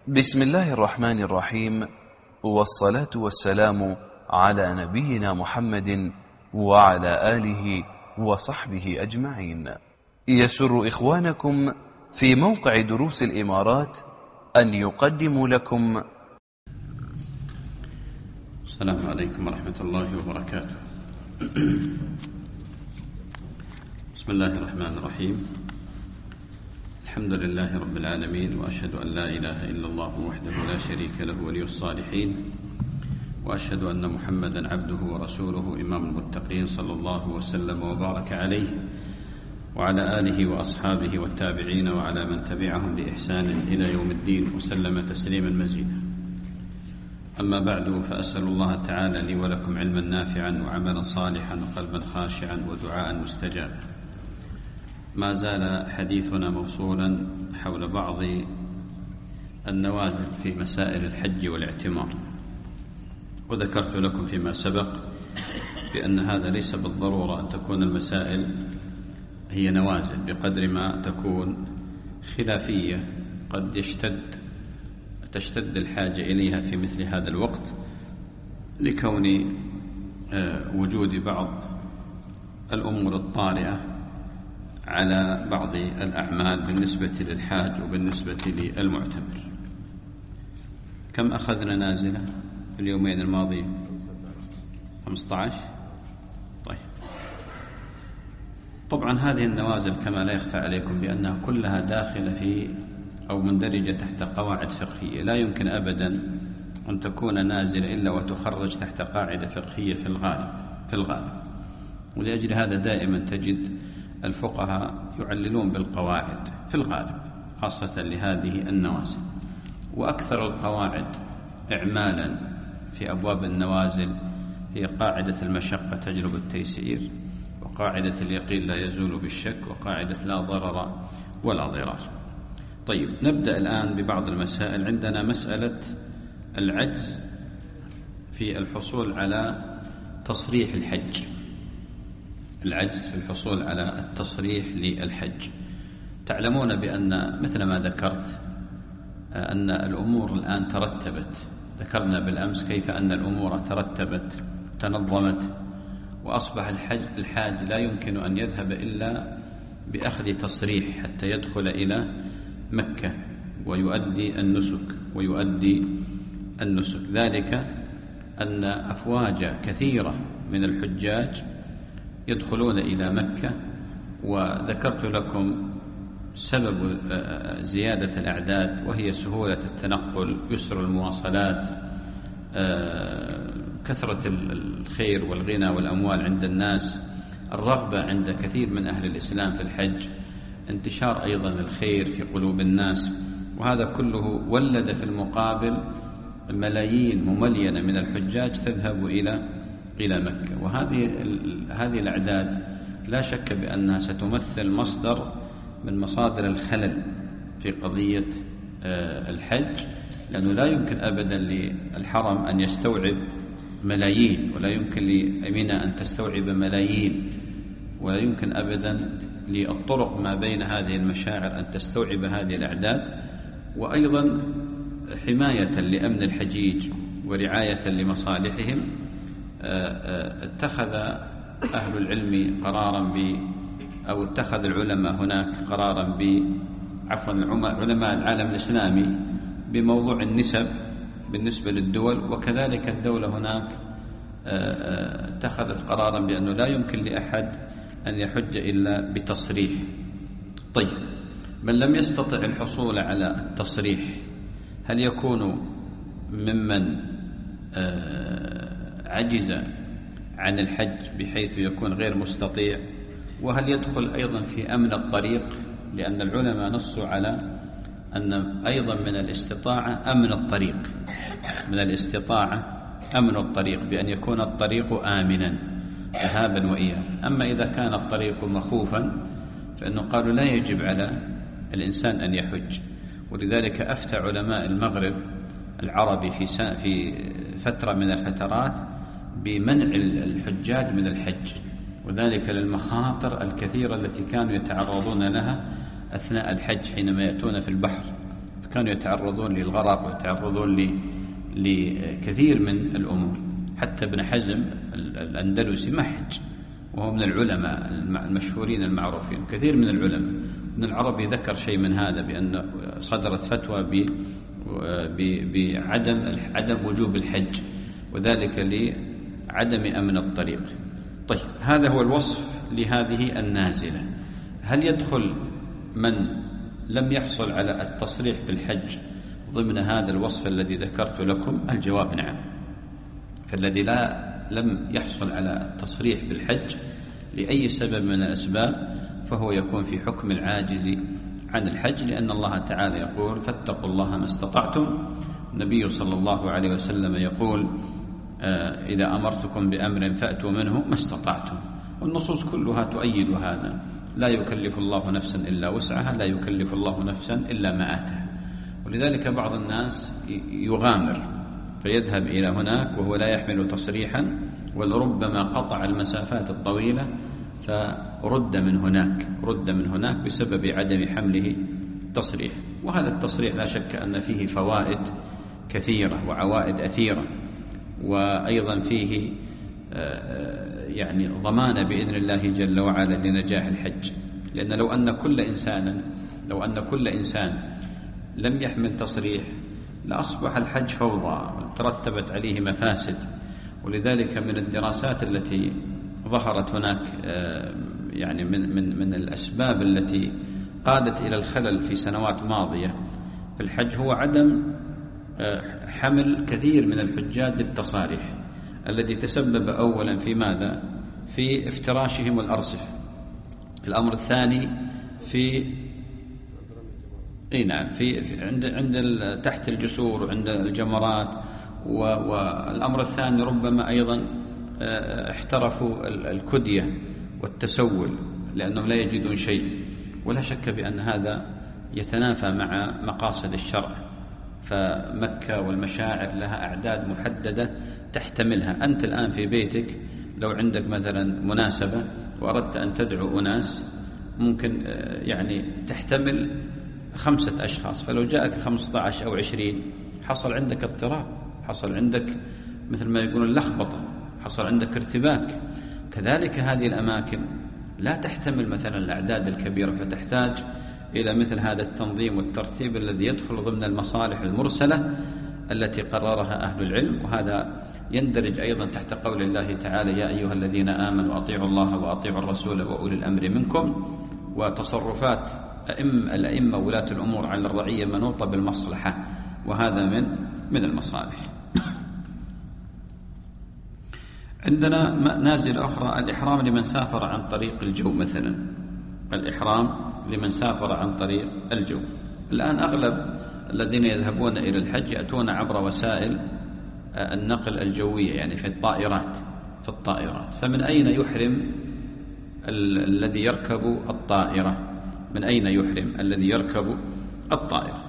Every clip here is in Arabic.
بسم الله الرحمن الرحيم، والصلاة والسلام على نبينا محمد وعلى آله وصحبه أجمعين. يسر إخوانكم في موقع دروس الإمارات أن يقدموا لكم. السلام عليكم ورحمة الله وبركاته. بسم الله الرحمن الرحيم. الحمد لله رب العالمين، وأشهد أن لا إله إلا الله وحده لا شريك له ولي الصالحين، وأشهد أن محمدا عبده ورسوله إمام المتقين، صلى الله وسلم وبارك عليه وعلى آله وأصحابه والتابعين وعلى من تبعهم بإحسان إلى يوم الدين، وسلم تسليما مزيدا. أما بعد، فأسأل الله تعالى لي ولكم علما نافعا وعملا صالحا وقلبا خاشعا ودعاء مستجابا. ما زال حديثنا موصولا حول بعض النوازل في مسائل الحج والاعتمار، وذكرت لكم فيما سبق بأن هذا ليس بالضرورة أن تكون المسائل هي نوازل، بقدر ما تكون خلافية قد تشتد الحاجة إليها في مثل هذا الوقت، لكون وجود بعض الأمور الطارئة على بعض الأعمال بالنسبة للحاج وبالنسبة للمعتمر. كم أخذنا نازلة في اليومين الماضيين؟ 15. طيب، طبعا هذه النوازل كما لا يخفى عليكم بأنها كلها داخلة في أو مندرجة تحت قواعد فقهية، لا يمكن أبدا أن تكون نازلة إلا وتخرج تحت قاعدة فقهية في الغالب. ولأجل هذا دائما تجد الفقهاء يعللون بالقواعد في الغالب، خاصة لهذه النوازل. وأكثر القواعد إعمالا في أبواب النوازل هي قاعدة المشقة تجلب التيسير، وقاعدة اليقين لا يزول بالشك، وقاعدة لا ضرر ولا ضرار. طيب، نبدأ الآن ببعض المسائل. عندنا مسألة العجز في الحصول على تصريح الحج، العجز في الحصول على التصريح للحج. تعلمون بأن مثل ما ذكرت أن الأمور الآن ترتبت، ذكرنا بالأمس كيف أن الأمور ترتبت تنظمت، وأصبح الحاج لا يمكن أن يذهب إلا بأخذ تصريح حتى يدخل إلى مكة ويؤدي النسك. ذلك أن أفواج كثيرة من الحجاج يدخلون إلى مكة، وذكرت لكم سبب زيادة الأعداد، وهي سهولة التنقل، يسر المواصلات، كثرة الخير والغنى والأموال عند الناس، الرغبة عند كثير من أهل الإسلام في الحج، انتشار أيضا الخير في قلوب الناس. وهذا كله ولد في المقابل ملايين مملينة من الحجاج تذهب إلى مكة. وهذه الأعداد لا شك بأنها ستمثل مصدر من مصادر الخلل في قضية الحج، لأنه لا يمكن أبدا للحرم أن يستوعب ملايين، ولا يمكن لمنى أن تستوعب ملايين، ولا يمكن أبدا للطرق ما بين هذه المشاعر أن تستوعب هذه الأعداد. وأيضا حماية لأمن الحجيج ورعاية لمصالحهم، اتخذ أهل العلم قرارا أو اتخذ العلماء هناك قرارا علماء العالم الإسلامي بموضوع النسب بالنسبة للدول، وكذلك الدولة هناك اتخذت قرارا بأنه لا يمكن لأحد أن يحج إلا بتصريح. طيب، من لم يستطع الحصول على التصريح هل يكون ممن عجز عن الحج بحيث يكون غير مستطيع؟ وهل يدخل أيضا في أمن الطريق؟ لأن العلماء نصوا على أن أيضا من الاستطاعة أمن الطريق بأن يكون الطريق آمنا ذهابا وإيابا. أما إذا كان الطريق مخوفا فإنه قالوا لا يجب على الإنسان أن يحج. ولذلك أفتى علماء المغرب العربي في فترة من الفترات بمنع الحجاج من الحج، وذلك للمخاطر الكثيرة التي كانوا يتعرضون لها أثناء الحج حينما يأتون في البحر. كانوا يتعرضون للغرق ويتعرضون لكثير من الأمور. حتى ابن حزم الأندلسي ما حج، وهو من العلماء المشهورين المعروفين. كثير من العلماء. ابن العربي ذكر شيء من هذا، بأن صدرت فتوى بعدم وجوب الحج، وذلك لعدم أمن الطريق. طيب، هذا هو الوصف لهذه النازلة. هل يدخل من لم يحصل على التصريح بالحج ضمن هذا الوصف الذي ذكرت لكم؟ الجواب نعم. فالذي لم يحصل على التصريح بالحج لأي سبب من الأسباب فهو يكون في حكم العاجز عن الحج، لأن الله تعالى يقول: فاتقوا الله ما استطعتم. النبي صلى الله عليه وسلم يقول: إذا أمرتكم بأمر فأتوا منه ما استطعتم. والنصوص كلها تؤيد هذا. لا يكلف الله نفسا إلا وسعها، لا يكلف الله نفسا إلا ما آتاها. ولذلك بعض الناس يغامر فيذهب إلى هناك وهو لا يحمل تصريحا، ولربما قطع المسافات الطويلة فرد من هناك بسبب عدم حمله تصريح. وهذا التصريح لا شك أن فيه فوائد كثيرة وعوائد أثيرة، وأيضا فيه يعني ضمانة بإذن الله جل وعلا لنجاح الحج. لأن لو أن كل إنسان لم يحمل تصريح لأصبح الحج فوضى وترتبت عليه مفاسد. ولذلك من الدراسات التي ظهرت هناك يعني من الأسباب التي قادت إلى الخلل في سنوات ماضية في الحج هو عدم حمل كثير من الحجاج للتصاريح، الذي تسبب أولا في ماذا؟ في افتراشهم الأرصفة. الأمر الثاني في عند تحت الجسور وعند الجمرات. والأمر الثاني ربما أيضا احترفوا الكدية والتسول لأنهم لا يجدون شيء. ولا شك بأن هذا يتنافى مع مقاصد الشرع. فمكة والمشاعر لها أعداد محددة تحتملها. أنت الآن في بيتك لو عندك مثلا مناسبة وأردت أن تدعو أناس ممكن يعني تحتمل 5 أشخاص، فلو جاءك 15 أو 20 حصل عندك اضطراب، حصل عندك مثل ما يقولون لخبطة، حصل عندك ارتباك. كذلك هذه الأماكن لا تحتمل مثلا الأعداد الكبيرة، فتحتاج إلى مثل هذا التنظيم والترتيب الذي يدخل ضمن المصالح المرسلة التي قررها أهل العلم. وهذا يندرج أيضا تحت قول الله تعالى: يا أيها الذين آمنوا أطيعوا الله وأطيعوا الرسول وأولي الأمر منكم. وتصرفات الأئمة ولاة الأمور على الرعية منوطة بالمصلحة، وهذا من المصالح. عندنا نازل أخرى: الإحرام لمن سافر عن طريق الجو. مثلا الإحرام لمن سافر عن طريق الجو. الآن أغلب الذين يذهبون إلى الحج يأتون عبر وسائل النقل الجوية، يعني في الطائرات. فمن أين يحرم الذي يركب الطائرة؟ من أين يحرم الذي يركب الطائرة؟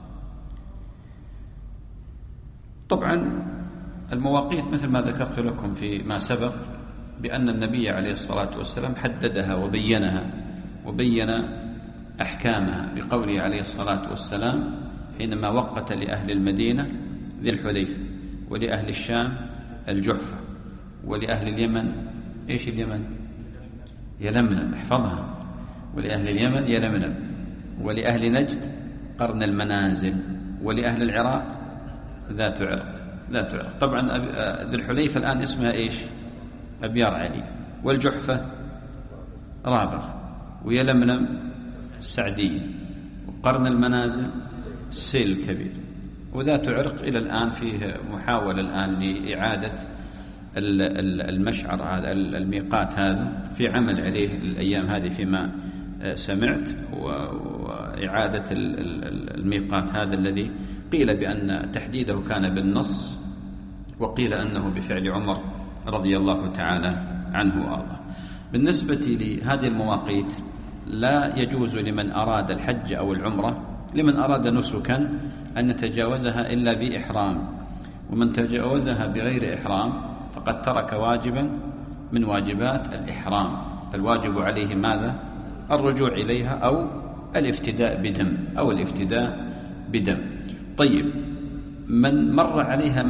طبعا المواقيت مثل ما ذكرت لكم فيما سبق بأن النبي عليه الصلاة والسلام حددها وبين أحكامها بقوله عليه الصلاة والسلام حينما وقت لأهل المدينة ذي الحليفة، ولأهل الشام الجحفة، ولأهل اليمن إيش اليمن؟ يلملم، احفظها. ولأهل اليمن يلملم، ولأهل نجد قرن المنازل، ولأهل العراق ذات عرق. طبعا ذي الحليفة الآن اسمها إيش؟ أبيار علي، والجحفة رابغ، ويلملم السعدية، وقرن المنازل السيل الكبير، وذات عرق إلى الآن فيه محاولة الآن لإعادة المشعر هذا الميقات هذا، في عمل عليه الأيام هذه فيما سمعت، وإعادة الميقات هذا الذي قيل بأن تحديده كان بالنص، وقيل أنه بفعل عمر رضي الله تعالى عنه وأرضاه. بالنسبة لهذه المواقيت لا يجوز لمن أراد الحج أو العمرة، لمن أراد نسكا أن يتجاوزها إلا بإحرام، ومن تجاوزها بغير إحرام فقد ترك واجبا من واجبات الإحرام، فالواجب عليه ماذا؟ الرجوع إليها أو الافتداء بدم، أو الافتداء بدم. طيب، من مر عليها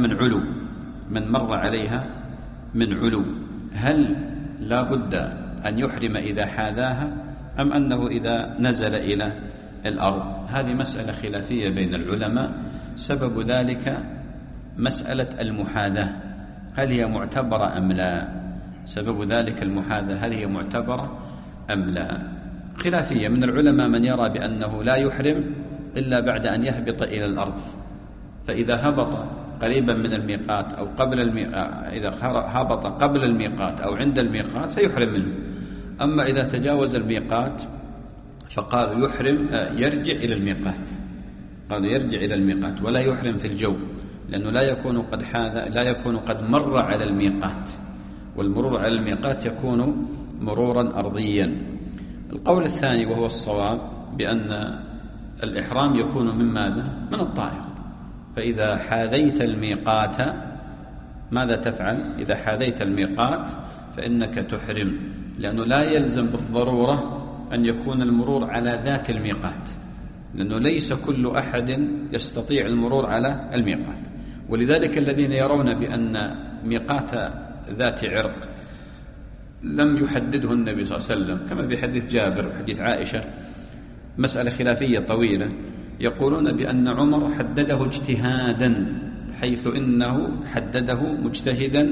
من علو هل لا بد أن يحرم إذا حاذاها أم أنه إذا نزل إلى الأرض؟ هذه مسألة خلافية بين العلماء. سبب ذلك مسألة المحاذاة، هل هي معتبرة أم لا؟ سبب ذلك المحاذاة، هل هي معتبرة أم لا؟ خلافية. من العلماء من يرى بأنه لا يحرم إلا بعد أن يهبط إلى الأرض، فإذا هبط قريبا من الميقات أو قبل إذا هبط قبل الميقات أو عند الميقات فيحرم منه. أما إذا تجاوز الميقات فقالوا يحرم يرجع إلى الميقات، قالوا يرجع إلى الميقات ولا يحرم في الجو، لأنه لا يكون قد مر على الميقات، والمرور على الميقات يكون مرورا أرضيا. القول الثاني وهو الصواب بأن الإحرام يكون من ماذا؟ من الطائر. فإذا حاذيت الميقات ماذا تفعل؟ إذا حاذيت الميقات فإنك تحرم، لأنه لا يلزم بالضرورة أن يكون المرور على ذات الميقات، لأنه ليس كل أحد يستطيع المرور على الميقات. ولذلك الذين يرون بأن ميقات ذات عرق لم يحدده النبي صلى الله عليه وسلم، كما في حديث جابر وحديث عائشة، مسألة خلافية طويلة، يقولون بأن عمر حدده اجتهادا، حيث إنه حدده مجتهدا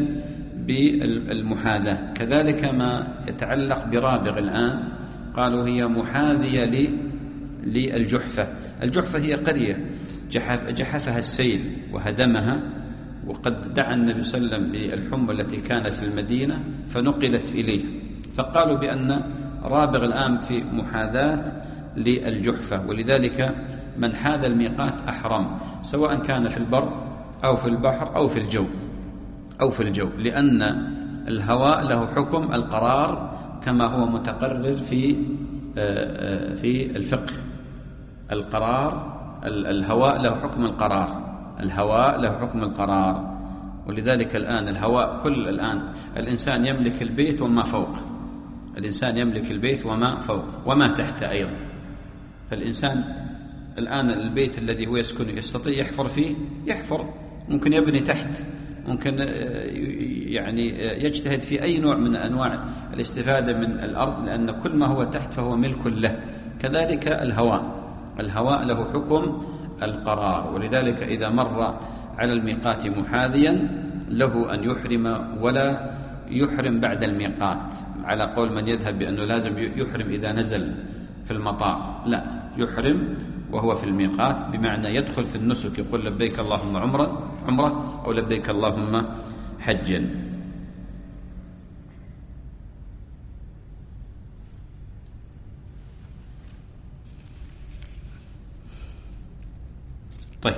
بالمحاذاة. كذلك ما يتعلق برابغ الآن، قالوا هي محاذية للجحفة. الجحفة هي قرية جحفها السيل وهدمها، وقد دعا النبي صلى الله عليه وسلم بالحمى التي كانت في المدينة فنقلت إليه، فقالوا بأن رابغ الآن في محاذاة للجحفة. ولذلك من حاذ الميقات أحرم، سواء كان في البر أو في البحر أو في الجو لأن الهواء له حكم القرار كما هو متقرر في الفقه. الهواء له حكم القرار، ولذلك الآن الهواء الآن الإنسان يملك البيت وما فوقه، وما تحته أيضا. فالإنسان الآن البيت الذي هو يسكنه يستطيع يحفر فيه، ممكن يبني تحت، ممكن يعني يجتهد في أي نوع من أنواع الاستفادة من الأرض، لأن كل ما هو تحت فهو ملك له. كذلك الهواء له حكم القرار، ولذلك إذا مر على الميقات محاذيا له أن يحرم ولا يحرم بعد الميقات، على قول من يذهب بأنه لازم يحرم إذا نزل في المطار. لا، يحرم وهو في الميقات، بمعنى يدخل في النسك، يقول لبيك اللهم عمرة أو لبيك اللهم حجا. طيب،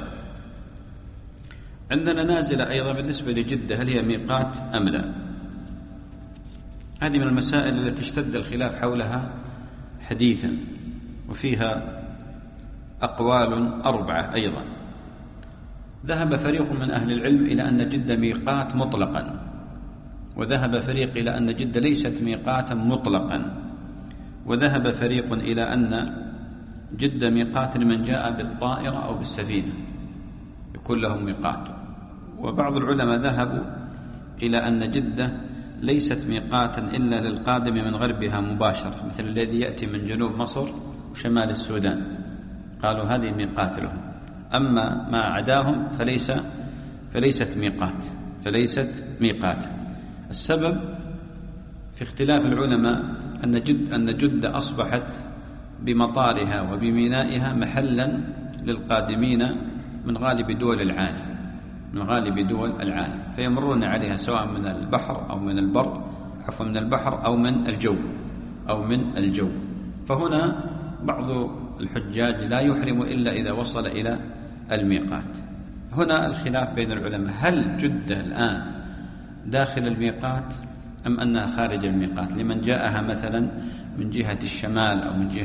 عندنا نازلة أيضا بالنسبة لجدة، هل هي ميقات أم لا؟ هذه من المسائل التي اشتد الخلاف حولها حديثا، وفيها أقوال 4 أيضا. ذهب فريق من أهل العلم إلى أن جدة ميقات مطلقا، وذهب فريق إلى أن جدة ليست ميقاتا مطلقا، وذهب فريق إلى أن جدة ميقات لمن جاء بالطائرة أو بالسفينة يكون لهم ميقات. وبعض العلماء ذهبوا إلى أن جدة ليست ميقاتا إلا للقادم من غربها مباشرة، مثل الذي يأتي من جنوب مصر وشمال السودان، قالوا هذه ميقات لهم. أما ما عداهم فليست ميقات. السبب في اختلاف العلماء أن جدة أصبحت بمطارها وبمينائها محلا للقادمين من غالب دول العالم، فيمرون عليها سواء من البحر أو من البر، من البحر أو من الجو. فهنا بعض الحجاج لا يحرم إلا إذا وصل إلى الميقات. هنا الخلاف بين العلماء، هل جدة الآن داخل الميقات أم أنها خارج الميقات؟ لمن جاءها مثلا من جهة الشمال أو من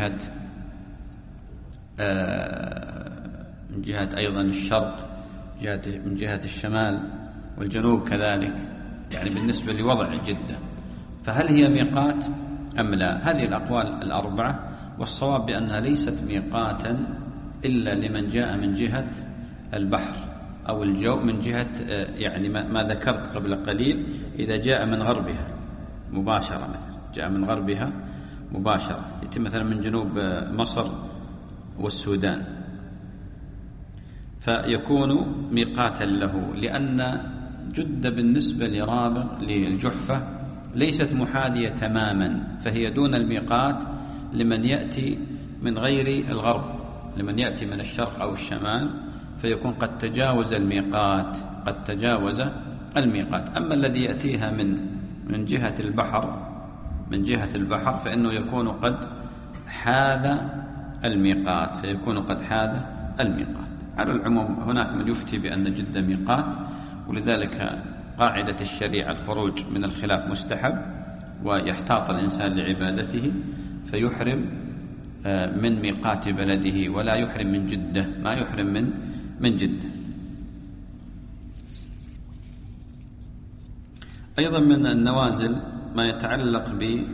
جهة أيضا الشرق، من جهة الشمال والجنوب كذلك، يعني بالنسبة لوضع جدة، فهل هي ميقات أم لا؟ هذه الأقوال 4، والصواب بأنها ليست ميقاتا إلا لمن جاء من جهة البحر أو الجو، من جهة يعني ما ذكرت قبل قليل، إذا جاء من غربها مباشرة، مثلا جاء من غربها مباشرة، يتم مثلا من جنوب مصر والسودان، فيكون ميقاتا له، لأن جدة بالنسبة للجحفة ليست محاذية تماما، فهي دون الميقات لمن يأتي من غير الغرب، لمن يأتي من الشرق أو الشمال، فيكون قد تجاوز الميقات، قد تجاوز الميقات. أما الذي يأتيها من جهة البحر، من جهة البحر، فإنه يكون قد حاذ الميقات، فيكون قد حاذ الميقات. على العموم هناك من يفتي بأن جدة ميقات، ولذلك قاعدة الشريعة الخروج من الخلاف مستحب، ويحتاط الإنسان لعبادته فيحرم من ميقات بلده، ولا يحرم من جدة، ما يحرم من جدة. أيضا من النوازل ما يتعلق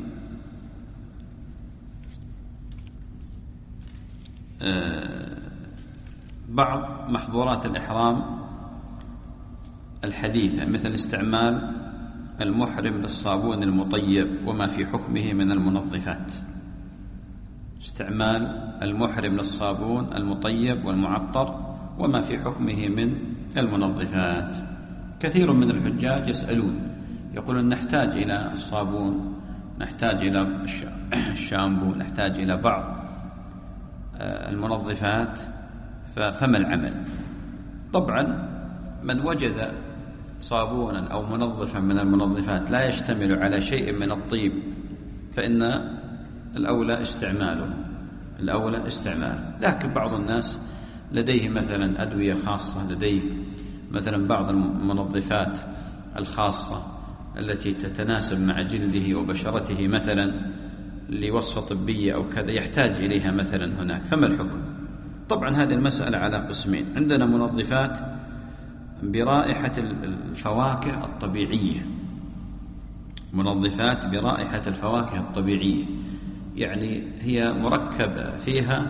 بعض محظورات الإحرام الحديثة، مثل استعمال المحرم للصابون المطيب وما في حكمه من المنظفات. استعمال المحرم للصابون المطيب والمعطر وما في حكمه من المنظفات. كثير من الحجاج يسألون، يقولون نحتاج إلى الصابون، نحتاج إلى الشامبو، نحتاج إلى بعض المنظفات، فما العمل؟ طبعا من وجد صابونا أو منظفا من المنظفات لا يشتمل على شيء من الطيب فإن الأولى استعماله. لكن بعض الناس لديه مثلا أدوية خاصة، لديه مثلا بعض المنظفات الخاصة التي تتناسب مع جلده وبشرته مثلا لوصفة طبية أو كذا، يحتاج إليها مثلا هناك، فما الحكم؟ طبعا هذه المسألة على قسمين. عندنا منظفات برائحة الفواكه الطبيعية، منظفات برائحة الفواكه الطبيعية، يعني هي مركب فيها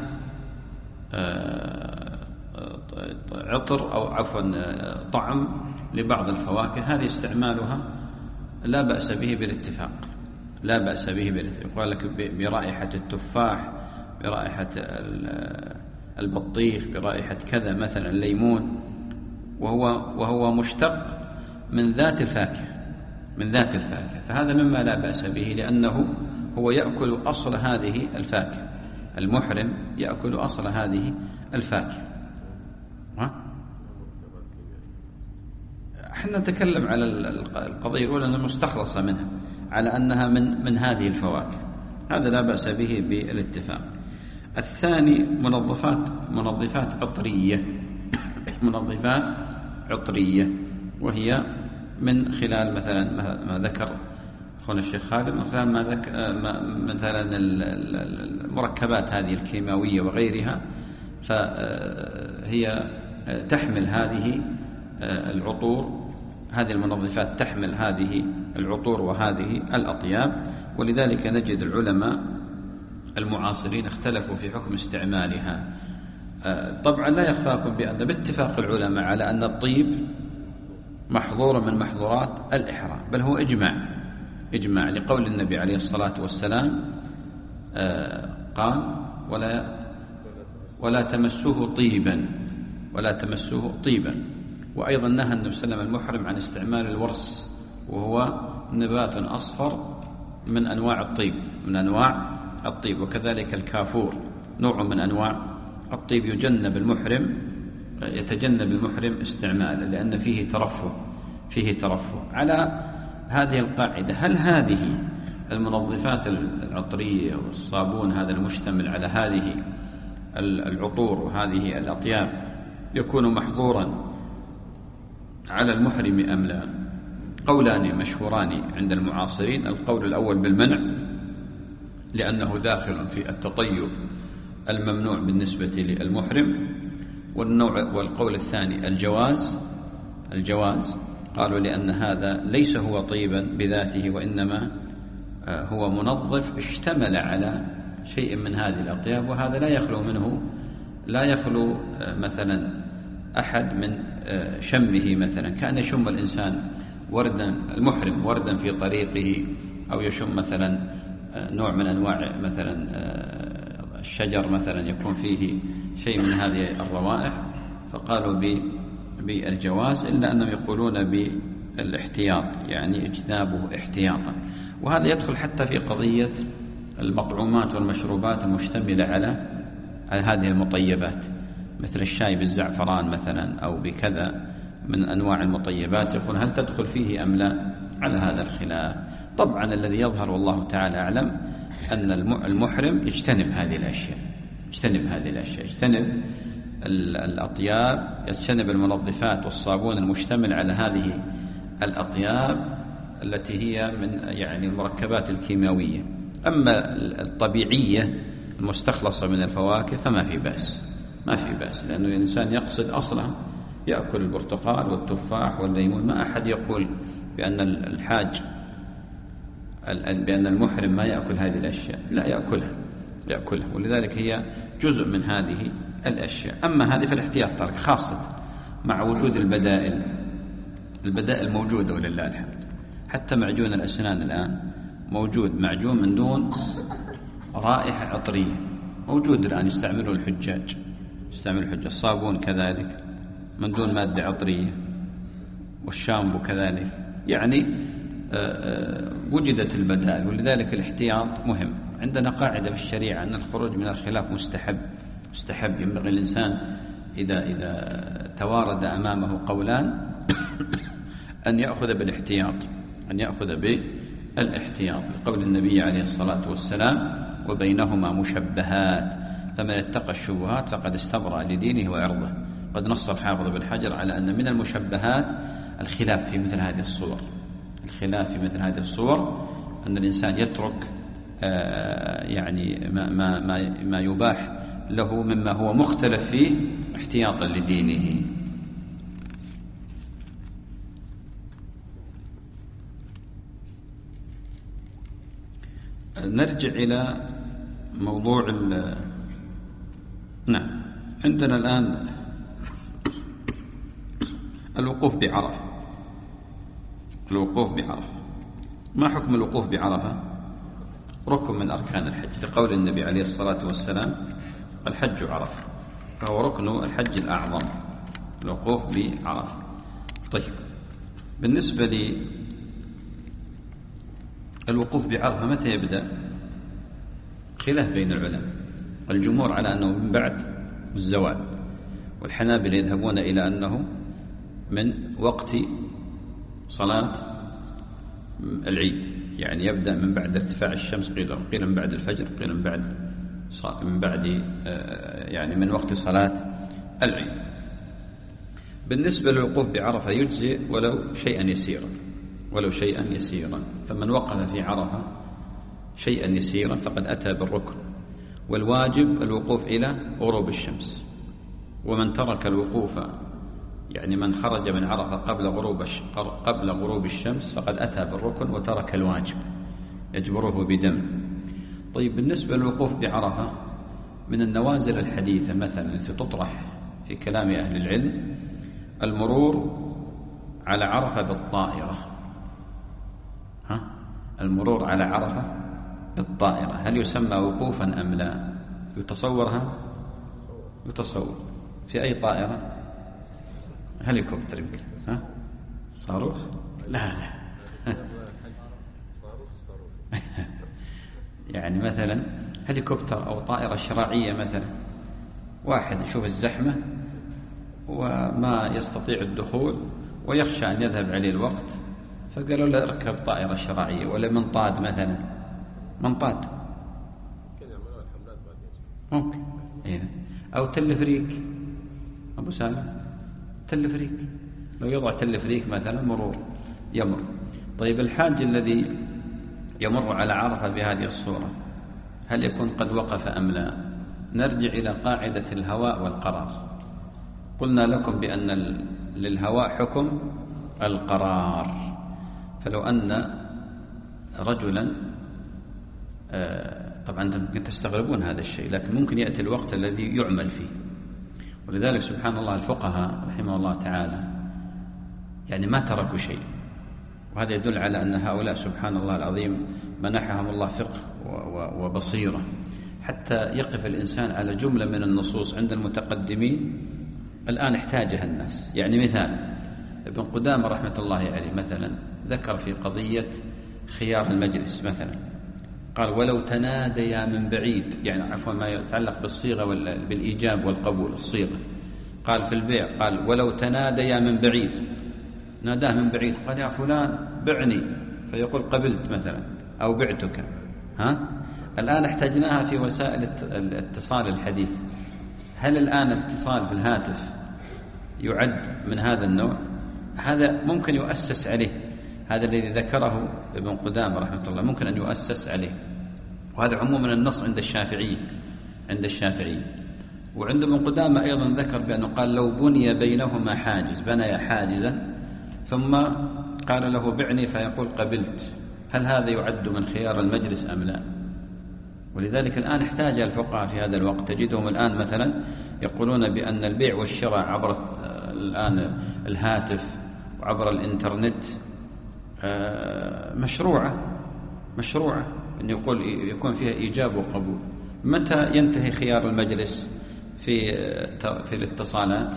عطر أو عفوا طعم لبعض الفواكه، هذه استعمالها لا بأس به بالاتفاق، لا بأس به بالاتفاق. يقول لك برائحة التفاح، برائحة البطيخ، برائحة كذا مثلا الليمون، وهو مشتق من ذات الفاكهة، فهذا مما لا بأس به، لأنه هو يأكل أصل هذه الفاكهة، المحرم يأكل أصل هذه الفاكهة. احنا نتكلم على القضية الأولى أنها مستخلصة منها، على أنها من هذه الفواكه، هذا لا بأس به بالاتفاق. الثاني منظفات عطرية، منظفات عطرية، وهي من خلال مثلا ما ذكر أخونا الشيخ خالد، من خلال مثلا المركبات هذه الكيماوية وغيرها، فهي تحمل هذه العطور، هذه المنظفات تحمل هذه العطور وهذه الأطياب، ولذلك نجد العلماء المعاصرين اختلفوا في حكم استعمالها. طبعا لا يخفاكم بأن باتفاق العلماء على أن الطيب محظور من محظورات الإحرام، بل هو إجماع لقول النبي عليه الصلاة والسلام قال ولا تمسوه طيبا، وأيضا نهى النبي صلى الله عليه وسلم المحرم عن استعمال الورس، وهو نبات أصفر من أنواع الطيب، وكذلك الكافور نوع من أنواع الطيب يتجنب المحرم استعماله، لأن فيه ترفه. على هذه القاعدة، هل هذه المنظفات العطرية والصابون هذا المشتمل على هذه العطور وهذه الأطياب يكون محظورا على المحرم أم لا؟ قولان مشهوران عند المعاصرين. القول الأول بالمنع، لأنه داخل في التطيب الممنوع بالنسبة للمحرم، والقول الثاني الجواز، قالوا لأن هذا ليس هو طيبا بذاته، وإنما هو منظف اشتمل على شيء من هذه الأطياب، وهذا لا يخلو منه لا يخلو مثلا أحد من شمه، مثلا كان يشم الإنسان وردا، المحرم وردا في طريقه، أو يشم مثلا نوع من أنواع مثلا الشجر مثلا يكون فيه شيء من هذه الروائح، فقالوا بالجواز، إلا أنهم يقولون بالاحتياط، يعني اجتنابه احتياطا. وهذا يدخل حتى في قضية المطعومات والمشروبات المشتملة على هذه المطيبات، مثل الشاي بالزعفران مثلا أو بكذا من أنواع المطيبات، يقول هل تدخل فيه أم لا؟ على هذا الخلاف. طبعا الذي يظهر والله تعالى أعلم أن المحرم يجتنب هذه الأشياء، يجتنب الأطياب، يجتنب المنظفات والصابون المشتمل على هذه الأطياب التي هي من يعني المركبات الكيماوية. أما الطبيعية المستخلصة من الفواكه فما في بأس، ما في بأس، لأنه الإنسان يقصد أصلا يأكل البرتقال والتفاح والليمون. ما أحد يقول بأن الحاج بأن المحرم ما يأكل هذه الأشياء، لا، يأكلها، ولذلك هي جزء من هذه الأشياء. أما هذه فالاحتياط ترك، خاصة مع وجود البدائل موجودة ولله الحمد. حتى معجون الأسنان الآن موجود معجون من دون رائحة عطرية، موجود الآن يستعمله الحجاج، الصابون كذلك من دون مادة عطرية، والشامبو كذلك، يعني وجدت البدائل. ولذلك الاحتياط مهم. عندنا قاعدة في الشريعة أن الخروج من الخلاف مستحب. ينبغي الإنسان إذا توارد أمامه قولان أن يأخذ بالاحتياط، لقول النبي عليه الصلاة والسلام: وبينهما مشبهات، فمن اتقى الشبهات فقد استبرأ لدينه وعرضه. قد نص الحافظ بن حجر على أن من المشبهات الخلاف في مثل هذه الصور، أن الإنسان يترك يعني ما يباح له مما هو مختلف فيه احتياطا لدينه. نرجع إلى موضوع نعم، عندنا الآن الوقوف بعرفة. ما حكم الوقوف بعرفة؟ ركن من أركان الحج، لقول النبي عليه الصلاة والسلام: الحج عرفة، فهو ركن الحج الأعظم، الوقوف بعرفة. طيب، بالنسبة للوقوف بعرفة متى يبدأ؟ خلاف بين العلماء. الجمهور على أنه من بعد الزوال، والحنابلة يذهبون إلى أنه من وقت صلاة العيد، يعني يبدأ من بعد ارتفاع الشمس، قيل من بعد الفجر، قيل من بعد يعني من وقت صلاة العيد. بالنسبة للوقوف بعرفة يجزئ ولو شيئا يسيرا، فمن وقف في عرفة شيئا يسيرا فقد أتى بالركن، والواجب الوقوف إلى غروب الشمس. ومن ترك الوقوف، يعني من خرج من عرفة قبل غروب الشمس، فقد أتى بالركن وترك الواجب يجبره بدم. طيب، بالنسبة للوقوف بعرفة من النوازل الحديثة مثلا التي تطرح في كلام أهل العلم المرور على عرفة بالطائرة. المرور على عرفة بالطائرة هل يسمى وقوفا أم لا؟ يتصور في أي طائرة؟ هليكوبتر يمكن، صاروخ؟ لا يعني مثلا هليكوبتر أو طائرة شراعية مثلا، واحد يشوف الزحمة وما يستطيع الدخول ويخشى أن يذهب عليه الوقت، فقالوا له اركب طائرة شراعية. ولا منطاد مثلا، منطاد ممكن، أو تلفريك، أبو سالم تلفريك، لو يضع تلفريك مثلا مرور يمر. طيب، الحاج الذي يمر على عرفة بهذه الصورة هل يكون قد وقف أم لا؟ نرجع إلى قاعدة الهواء والقرار. قلنا لكم بأن للهواء حكم القرار، فلو أن رجلا، طبعا ممكن تستغربون هذا الشيء، لكن ممكن يأتي الوقت الذي يعمل فيه، ولذلك سبحان الله الفقهاء رحمه الله تعالى يعني ما تركوا شيء، وهذا يدل على أن هؤلاء سبحان الله العظيم منحهم الله فقه وبصيرة، حتى يقف الإنسان على جملة من النصوص عند المتقدمين الآن احتاجها الناس. يعني مثال ابن قدامة رحمة الله عليه مثلا ذكر في قضية خيار المجلس مثلا، قال ولو تناديا من بعيد، يعني عفوا ما يتعلق بالصيغة بالإيجاب والقبول الصيغة، قال في البيع قال ولو تناديا من بعيد، ناداه من بعيد قال يا فلان بعني، فيقول قبلت مثلا أو بعتك. الآن احتاجناها في وسائل الاتصال الحديث. هل الآن الاتصال في الهاتف يعد من هذا النوع؟ هذا ممكن يؤسس عليه، هذا الذي ذكره ابن قدامة رحمة الله ممكن أن يؤسس عليه، وهذا عموما النص عند الشافعي. وعند ابن قدامة أيضا ذكر بأنه قال لو بني بينهما حاجز، بني حاجزا ثم قال له بعني فيقول قبلت، هل هذا يعد من خيار المجلس أم لا؟ ولذلك الآن احتاج الفقهاء في هذا الوقت، تجدهم الآن مثلا يقولون بأن البيع والشراء عبر الآن الهاتف وعبر الإنترنت مشروعة أن يكون فيها إيجاب وقبول. متى ينتهي خيار المجلس في الاتصالات؟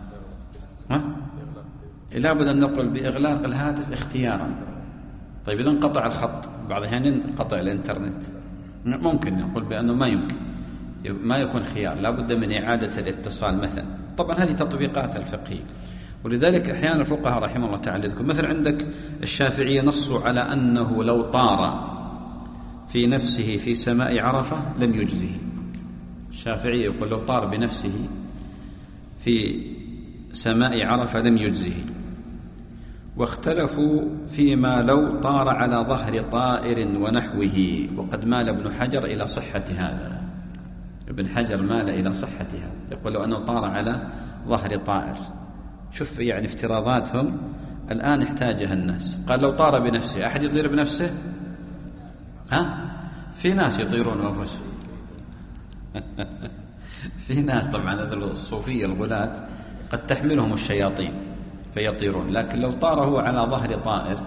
لابد أن نقول بإغلاق الهاتف اختيارا. طيب إذا انقطع الخط بعض الأحيان ينقطع الإنترنت، ممكن نقول بأنه ما يكون خيار، لابد من إعادة الاتصال مثلا. طبعا هذه تطبيقات الفقهية، ولذلك أحيانا الفقهاء رحمه الله تعالى يذكر مثلا عندك الشافعية نصوا على أنه لو طار في نفسه في سماء عرفة لم يجزه. الشافعية يقول لو طار بنفسه في سماء عرفة لم يجزه. واختلفوا فيما لو طار على ظهر طائر ونحوه، وقد مال ابن حجر إلى صحة هذا. ابن حجر مال إلى صحة هذا، يقول لو أنه طار على ظهر طائر. شوف يعني افتراضاتهم الآن احتاجها الناس. قال لو طار بنفسه، أحد يطير بنفسه؟ في ناس يطيرون أنفسهم في ناس طبعا هذا الصوفية الغلاة قد تحملهم الشياطين فيطيرون، لكن لو طار هو على ظهر طائر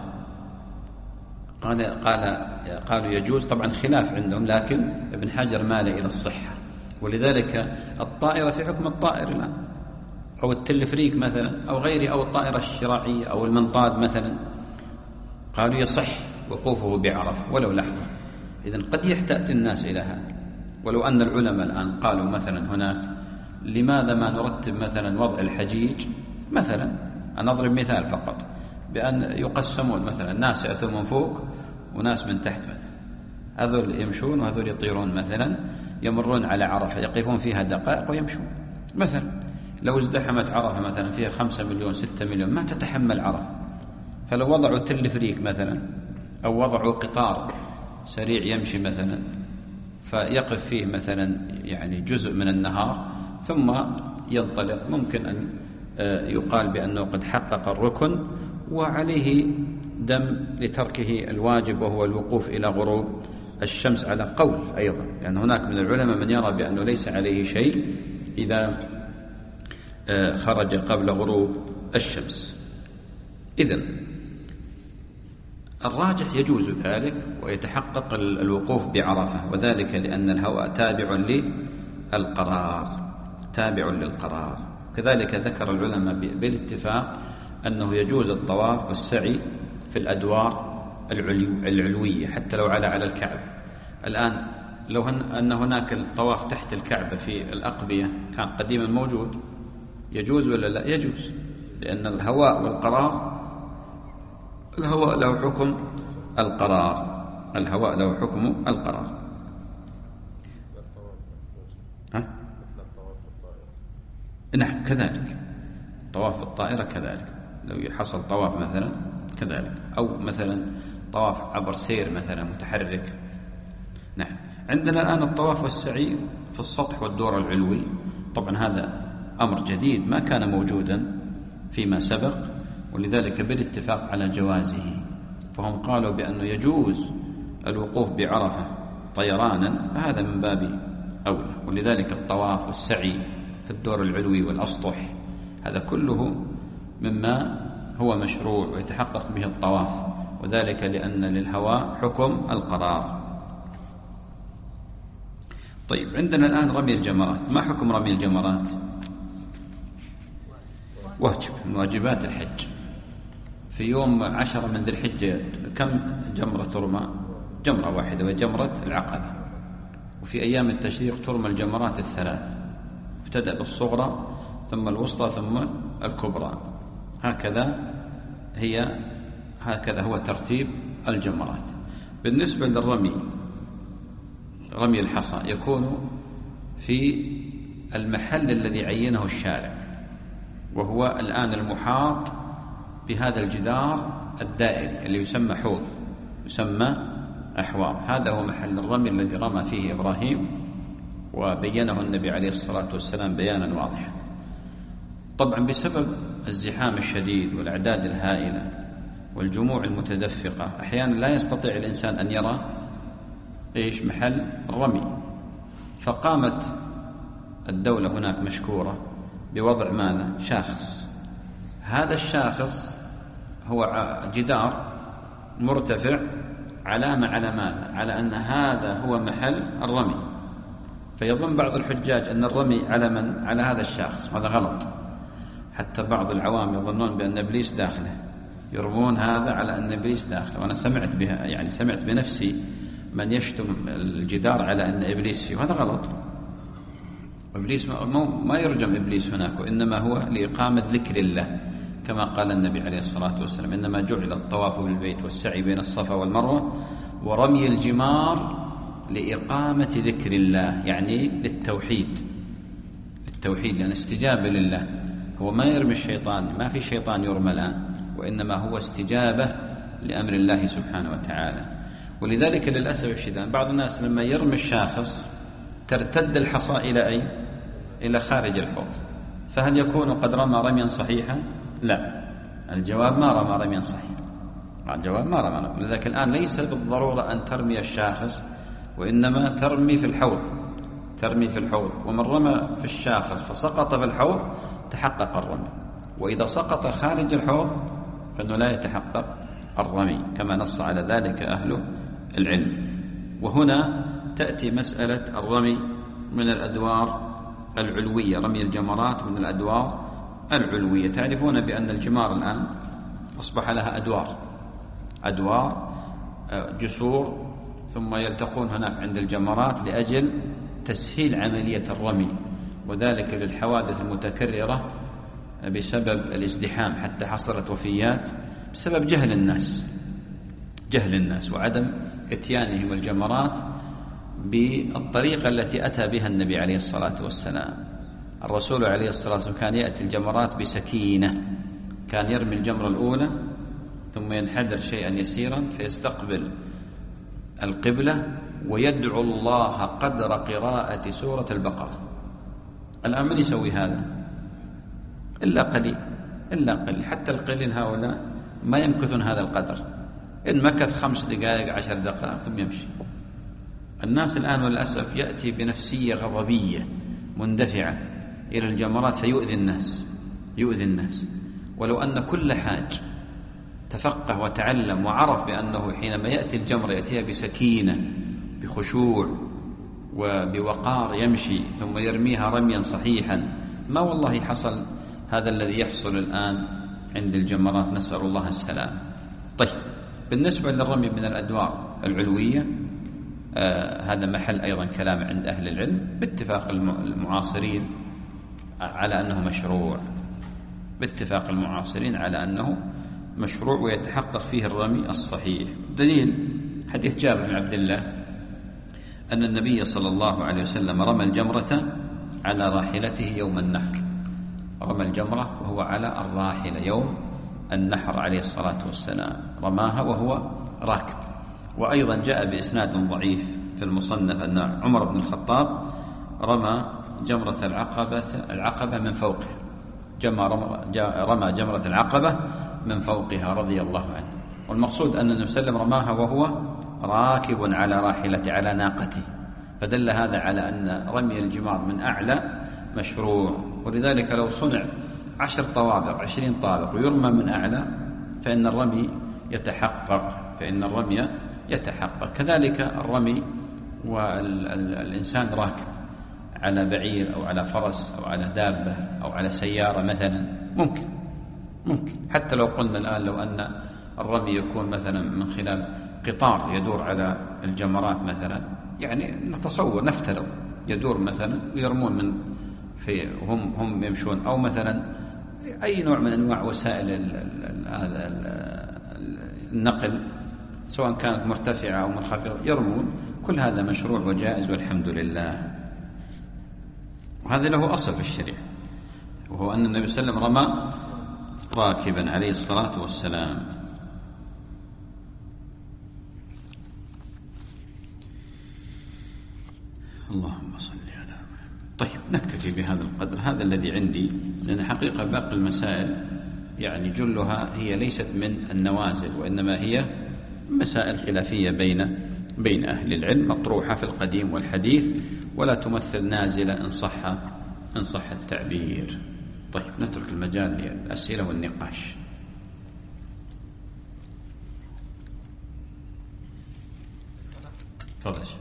قالوا يجوز. طبعا خلاف عندهم، لكن ابن حجر مال إلى الصحة. ولذلك الطائرة في حكم الطائر الآن، أو التلفريك مثلا أو غيره، أو الطائرة الشراعية أو المنطاد مثلا، قالوا يصح وقوفه بعرفة ولو لحظة. إذن قد يحتاج الناس إلى هذا. ولو أن العلماء الآن قالوا مثلا هناك لماذا ما نرتب مثلا وضع الحجيج مثلا، أنا أضرب مثال فقط، بأن يقسمون مثلا ناس يأتون من فوق وناس من تحت مثلا، هذول يمشون وهذول يطيرون مثلا، يمرون على عرفة يقفون فيها دقائق ويمشون مثلا. لو ازدحمت عرفة مثلا فيها 5 مليون 6 مليون ما تتحمل عرفة، فلو وضعوا تلفريك مثلا أو وضعوا قطار سريع يمشي مثلا فيقف فيه مثلا يعني جزء من النهار ثم ينطلق، ممكن أن يقال بأنه قد حقق الركن وعليه دم لتركه الواجب وهو الوقوف إلى غروب الشمس على قول أيضا، لأن هناك من العلماء من يرى بأنه ليس عليه شيء إذا خرج قبل غروب الشمس. إذن الراجح يجوز ذلك ويتحقق الوقوف بعرفة، وذلك لأن الهواء تابع للقرار. كذلك ذكر العلماء بالاتفاق أنه يجوز الطواف والسعي في الأدوار العلوية حتى لو على الكعبة. الآن لو أن هناك الطواف تحت الكعبة في الأقبية كان قديما موجود، يجوز ولا لا؟ يجوز، لأن الهواء والقرار، الهواء له حكم القرار. نعم كذلك طواف الطائرة كذلك، لو حصل طواف مثلا كذلك، أو مثلا طواف عبر سير مثلا متحرك. نعم عندنا الآن الطواف والسعي في السطح والدور العلوي، طبعا هذا أمر جديد ما كان موجودا فيما سبق، ولذلك بالاتفاق على جوازه، فهم قالوا بأنه يجوز الوقوف بعرفة طيرانا، هذا من باب أولى. ولذلك الطواف والسعي في الدور العلوي والأسطح، هذا كله مما هو مشروع ويتحقق به الطواف، وذلك لأن للهواء حكم القرار. طيب، عندنا الآن رمي الجمرات. ما حكم رمي الجمرات؟ واجب من واجبات الحج. في يوم 10 من ذي الحجة كم جمرة ترمى؟ جمرة واحدة، وجمرة العقبة. وفي أيام التشريق ترمى الجمرات الثلاث، ابتدأ بالصغرى ثم الوسطى ثم الكبرى. هكذا هو ترتيب الجمرات. بالنسبة للرمي، رمي الحصى يكون في المحل الذي عينه الشارع، وهو الآن المحاط بهذا الجدار الدائري اللي يسمى حوض، يسمى أحواض. هذا هو محل الرمي الذي رمى فيه إبراهيم، وبينه النبي عليه الصلاة والسلام بيانا واضحا. طبعا بسبب الزحام الشديد والأعداد الهائلة والجموع المتدفقة أحيانا لا يستطيع الإنسان أن يرى محل الرمي، فقامت الدولة هناك مشكورة بوضع ماذا؟ شاخص. هذا الشاخص هو جدار مرتفع، علامة على ماذا؟ على أن هذا هو محل الرمي. فيظن بعض الحجاج أن الرمي على من؟ على هذا الشاخص، وهذا غلط. حتى بعض العوام يظنون بأن إبليس داخله، يرمون هذا على أن إبليس داخله. وأنا سمعت بها، يعني سمعت بنفسي من يشتم الجدار على أن إبليس فيه، وهذا غلط. إبليس ما يرجم إبليس هناك، وإنما هو لإقامة ذكر الله، كما قال النبي عليه الصلاة والسلام: إنما جعل الطواف بالبيت والسعي بين الصفا والمروة ورمي الجمار لإقامة ذكر الله، يعني للتوحيد، لأن استجابة لله. هو ما يرمي الشيطان، ما في شيطان يرمى الآن، وإنما هو استجابة لأمر الله سبحانه وتعالى. ولذلك للأسف الشديد بعض الناس لما يرمي الشاخص ترتد الحصى إلى أي؟ إلى خارج الحوض. فهل يكون قد رمى رميا صحيحا؟ لا، الجواب ما رمى رميا صحيحا، الجواب ما رمى. لذلك الآن ليس بالضرورة أن ترمي الشاخص، وإنما ترمي في الحوض، ترمي في الحوض. ومن رمى في الشاخص فسقط في الحوض تحقق الرمي، وإذا سقط خارج الحوض فإنه لا يتحقق الرمي، كما نص على ذلك أهل العلم. وهنا تأتي مسألة الرمي من الأدوار العلوية، رمي الجمرات من الأدوار العلوية. تعرفون بأن الجمار الآن أصبح لها أدوار جسور، ثم يلتقون هناك عند الجمرات لأجل تسهيل عملية الرمي، وذلك للحوادث المتكررة بسبب الازدحام، حتى حصلت وفيات بسبب جهل الناس وعدم اتيانهم الجمرات بالطريقة التي أتى بها النبي عليه الصلاة والسلام. الرسول عليه الصلاة والسلام كان يأتي الجمرات بسكينة، كان يرمي الجمرة الأولى ثم ينحدر شيئا يسيرا فيستقبل القبلة ويدعو الله قدر قراءة سورة البقرة. الآن من يسوي هذا؟ إلا قليل، حتى القليل هؤلاء ما يمكثون هذا القدر، إن مكث 5 دقائق 10 دقائق ثم يمشي. الناس الآن للأسف يأتي بنفسية غضبية مندفعة إلى الجمرات فيؤذي الناس. ولو أن كل حاج تفقه وتعلم وعرف بأنه حينما يأتي الجمرة يأتيها بسكينة بخشوع وبوقار يمشي ثم يرميها رميا صحيحا، ما والله حصل هذا الذي يحصل الآن عند الجمرات، نسأل الله السلام. طيب، بالنسبة للرمي من الأدوار العلوية هذا محل أيضا كلام عند أهل العلم باتفاق المعاصرين على أنه مشروع، ويتحقق فيه الرمي الصحيح. دليل حديث جابر بن عبد الله أن النبي صلى الله عليه وسلم رمى الجمرة على راحلته يوم النحر، رمى الجمرة وهو على الراحلة يوم النحر عليه الصلاة والسلام، رماها وهو راكب. وأيضا جاء بإسناد ضعيف في المصنف أن عمر بن الخطاب رمى جمرة العقبة من فوقها، رمى جمرة العقبة من فوقها رضي الله عنه. والمقصود أن النبي صلى الله عليه وسلم رماها وهو راكب على راحلته على ناقته، فدل هذا على أن رمي الجمار من أعلى مشروع. ولذلك لو صنع 10 طوابق 20 طابق ويرمى من أعلى فإن الرمي يتحقق. كذلك الرمي والإنسان راكب على بعير أو على فرس أو على دابة أو على سيارة مثلا ممكن حتى لو قلنا الآن لو أن الرمي يكون مثلا من خلال قطار يدور على الجمرات مثلا، يعني نتصور نفترض يدور مثلا ويرمون من هم يمشون، أو مثلا أي نوع من أنواع وسائل النقل سواء كانت مرتفعة أو منخفضة يرمون، كل هذا مشروع وجائز والحمد لله. وهذا له أصل في الشريعة، وهو أن النبي صلى الله عليه وسلم رمى راكبا عليه الصلاة والسلام. اللهم صل على محمد. طيب نكتفي بهذا القدر، هذا الذي عندي، لأن حقيقة باقي المسائل يعني جلها هي ليست من النوازل، وإنما هي مسائل خلافية بين أهل العلم مطروحة في القديم والحديث، ولا تمثل نازلة إن صح التعبير. طيب نترك المجال للأسئلة والنقاش. تفضل شيخ.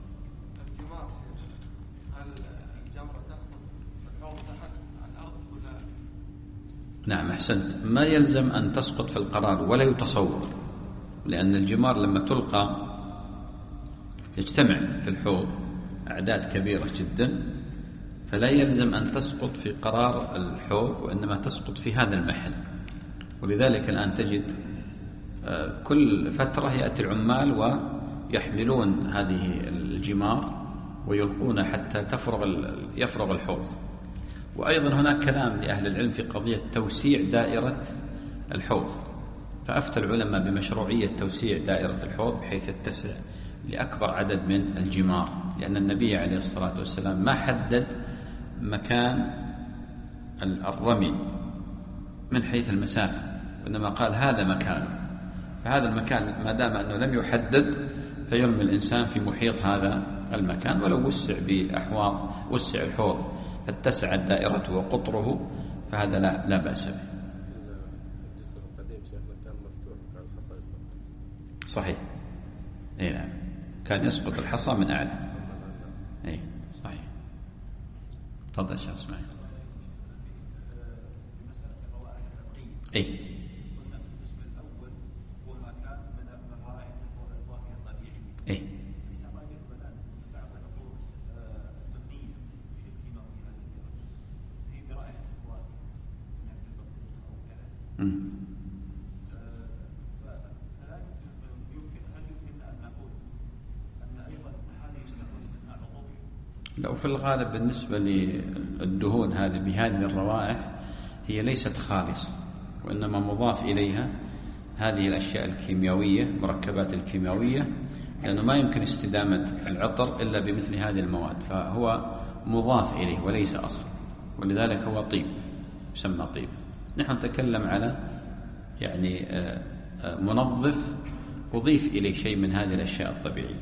هل الجمرة تسقط في الحوض تحت الأرض ولا؟ نعم أحسنت، ما يلزم أن تسقط في القرار ولا يتصور، لأن الجمار لما تلقى يجتمع في الحوض أعداد كبيرة جدا، فلا يلزم أن تسقط في قرار الحوض، وإنما تسقط في هذا المحل. ولذلك الآن تجد كل فترة يأتي العمال ويحملون هذه الجمار ويلقون حتى يفرغ الحوض. وأيضا هناك كلام لأهل العلم في قضية توسيع دائرة الحوض، فأفتى العلماء بمشروعية توسيع دائرة الحوض بحيث يتسع لأكبر عدد من الجمار، لأن النبي عليه الصلاة والسلام ما حدد مكان الرمي من حيث المسافة، وإنما قال هذا مكانه. فهذا المكان ما دام أنه لم يحدد فيرمي الإنسان في محيط هذا المكان، ولو وسع بأحواض، وسع الحوض فاتسعت دائرته وقطره فهذا لا بأس به. صحيح، اي نعم، كان يسقط الحصى من أعلى. اي صحيح. تفضل شيخ اسماعيل. اي اي لو في الغالب بالنسبة للدهون هذه بهذه الروائح هي ليست خالصة، وإنما مضاف إليها هذه الأشياء الكيميائية، مركبات الكيميائية، لأنه ما يمكن استدامة العطر إلا بمثل هذه المواد، فهو مضاف إليه وليس أصل، ولذلك هو طيب، يسمى طيب. نحن نتكلم على يعني منظف أضيف إليه شيء من هذه الأشياء الطبيعية.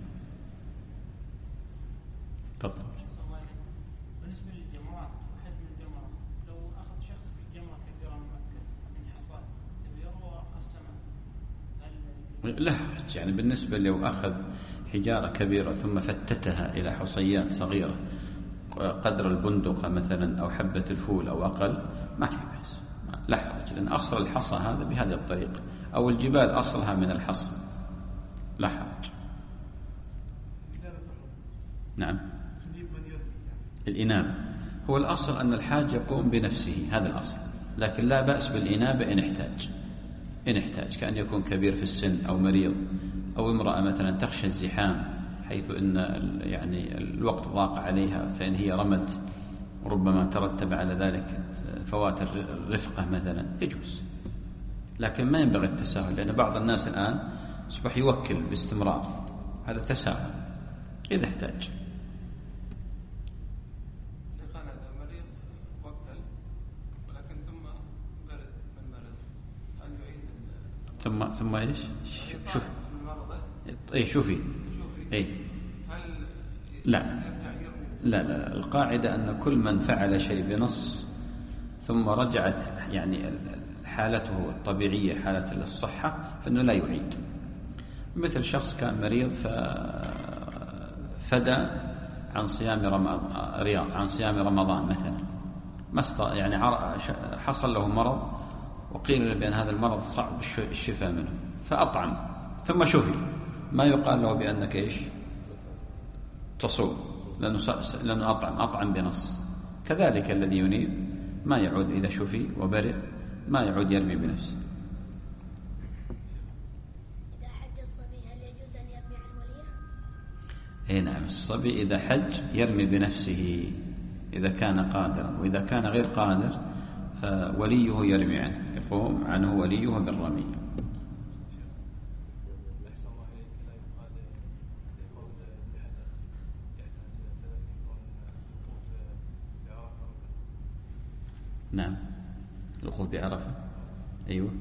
تفضل. بالنسبة للجمرات، حد من الجمرات لو أخذ شخص جمرة كبيرة من حصى كبيرة وقسمها لا يعني بالنسبة لو أخذ حجارة كبيرة ثم فتتها إلى حصيات صغيرة قدر البندقة مثلا أو حبة الفول أو أقل ما في بأس، لا حرج، لأن أصل الحصى هذا بهذه الطريقة، أو الجبال أصلها من الحصى، لا حرج. نعم. الإنابة هو الأصل أن الحاج يقوم بنفسه، هذا الأصل، لكن لا بأس بالإنابة إن احتاج كأن يكون كبير في السن أو مريض أو امرأة مثلا تخشى الزحام حيث إن يعني الوقت ضاق عليها، فإن هي رمت ربما ترتب على ذلك فوات الرفقة مثلا، يجوز، لكن ما ينبغي التساهل، لأن بعض الناس الآن أصبح يوكل باستمرار، هذا تساهل إذا احتاج. ثم ايش؟ شوف اي شوفي اي لا لا، القاعدة أن كل من فعل شيء بنص ثم رجعت يعني حالته الطبيعية حالة الصحة فإنه لا يعيد. مثل شخص كان مريض ففدى عن صيام رمضان مثلا، يعني حصل له مرض وقيل له بأن هذا المرض صعب الشفاء منه فأطعم ثم شفي، ما يقال له بأنك إيش تصوم، لأنه أطعم بنص. كذلك الذي ينيب ما يعود إذا شفي وبرئ ما يعود يرمي بنفسه. إذا حج الصبي هل يجوز أن يرمي عن وليه؟ أي نعم، الصبي إذا حج يرمي بنفسه إذا كان قادرا، وإذا كان غير قادر فوليه يرمي عنه، يقوم عنه وليه بالرمي. نعم، الوقوف بعرفة. أيوة،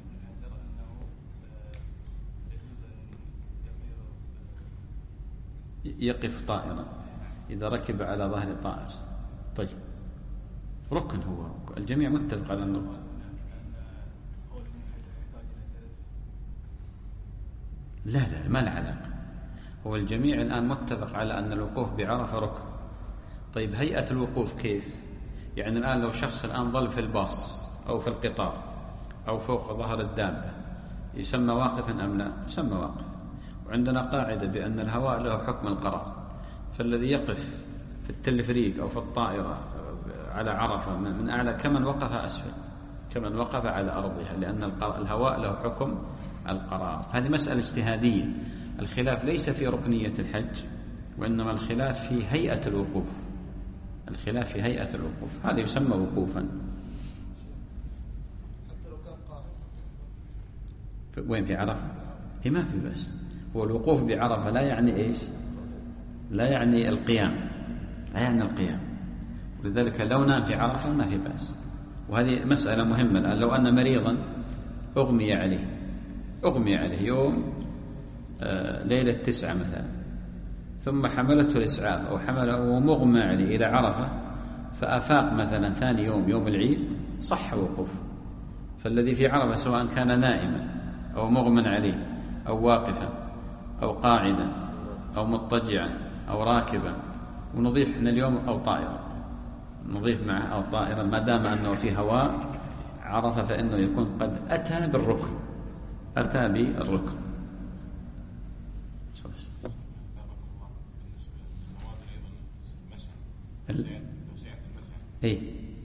يقف طائرا إذا ركب على ظهر طائر. طيب، ركن، هو الجميع متفق على أنه لا ما له علاقة. هو الجميع الآن متفق على أن الوقوف بعرفة ركن. طيب، هيئة الوقوف كيف؟ يعني الآن لو شخص الآن ظل في الباص أو في القطار أو فوق ظهر الدابة يسمى واقفا أم لا؟ يسمى واقف. وعندنا قاعدة بأن الهواء له حكم القرار، فالذي يقف في التلفريك أو في الطائرة على عرفة من أعلى كمن وقف أسفل، كمن وقف على أرضها، لأن الهواء له حكم القرار. هذه مسألة اجتهادية، الخلاف ليس في ركنية الحج، وإنما الخلاف في هيئة الوقوف. الخلاف في هيئة الوقوف، هذا يسمى وقوفا. حتى لو كان قائم وين؟ في عرفة؟ هي ما في بس. هو الوقوف بعرفة لا يعني إيش؟ لا يعني القيام، لا يعني القيام. ولذلك لو نام في عرفة ما في بأس. وهذه مسألة مهمة. الآن لو أن مريضا أغمي عليه يوم ليلة 9 مثلا، ثم حملته الإسعاف أو حمله ومغمى عليه إلى عرفة، فأفاق مثلا ثاني يوم العيد، صح وقوف. فالذي في عرفة سواء كان نائما أو مغمى عليه أو واقفا أو قاعدا أو مضطجعا أو راكبا، ونضيف احنا اليوم أو طائرا، نضيف معه أو طائرا، ما دام أنه في هواء عرفة فإنه يكون قد أتى بالركن، أتى بالركن. إيه؟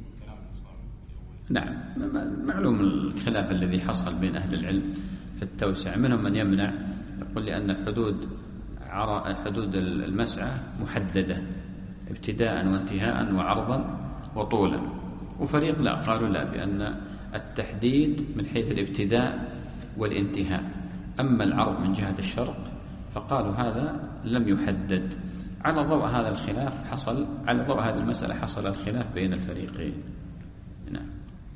نعم، معلوم الخلاف الذي حصل بين أهل العلم في التوسع. منهم من يمنع، يقول لأن حدود المسعى محددة ابتداء وانتهاء وعرضا وطولا، وفريق لا، قالوا لا، بأن التحديد من حيث الابتداء والانتهاء، أما العرض من جهة الشرق فقالوا هذا لم يحدد. على ضوء هذا الخلاف حصل، على ضوء هذه المسألة حصل الخلاف بين الفريقين. نعم.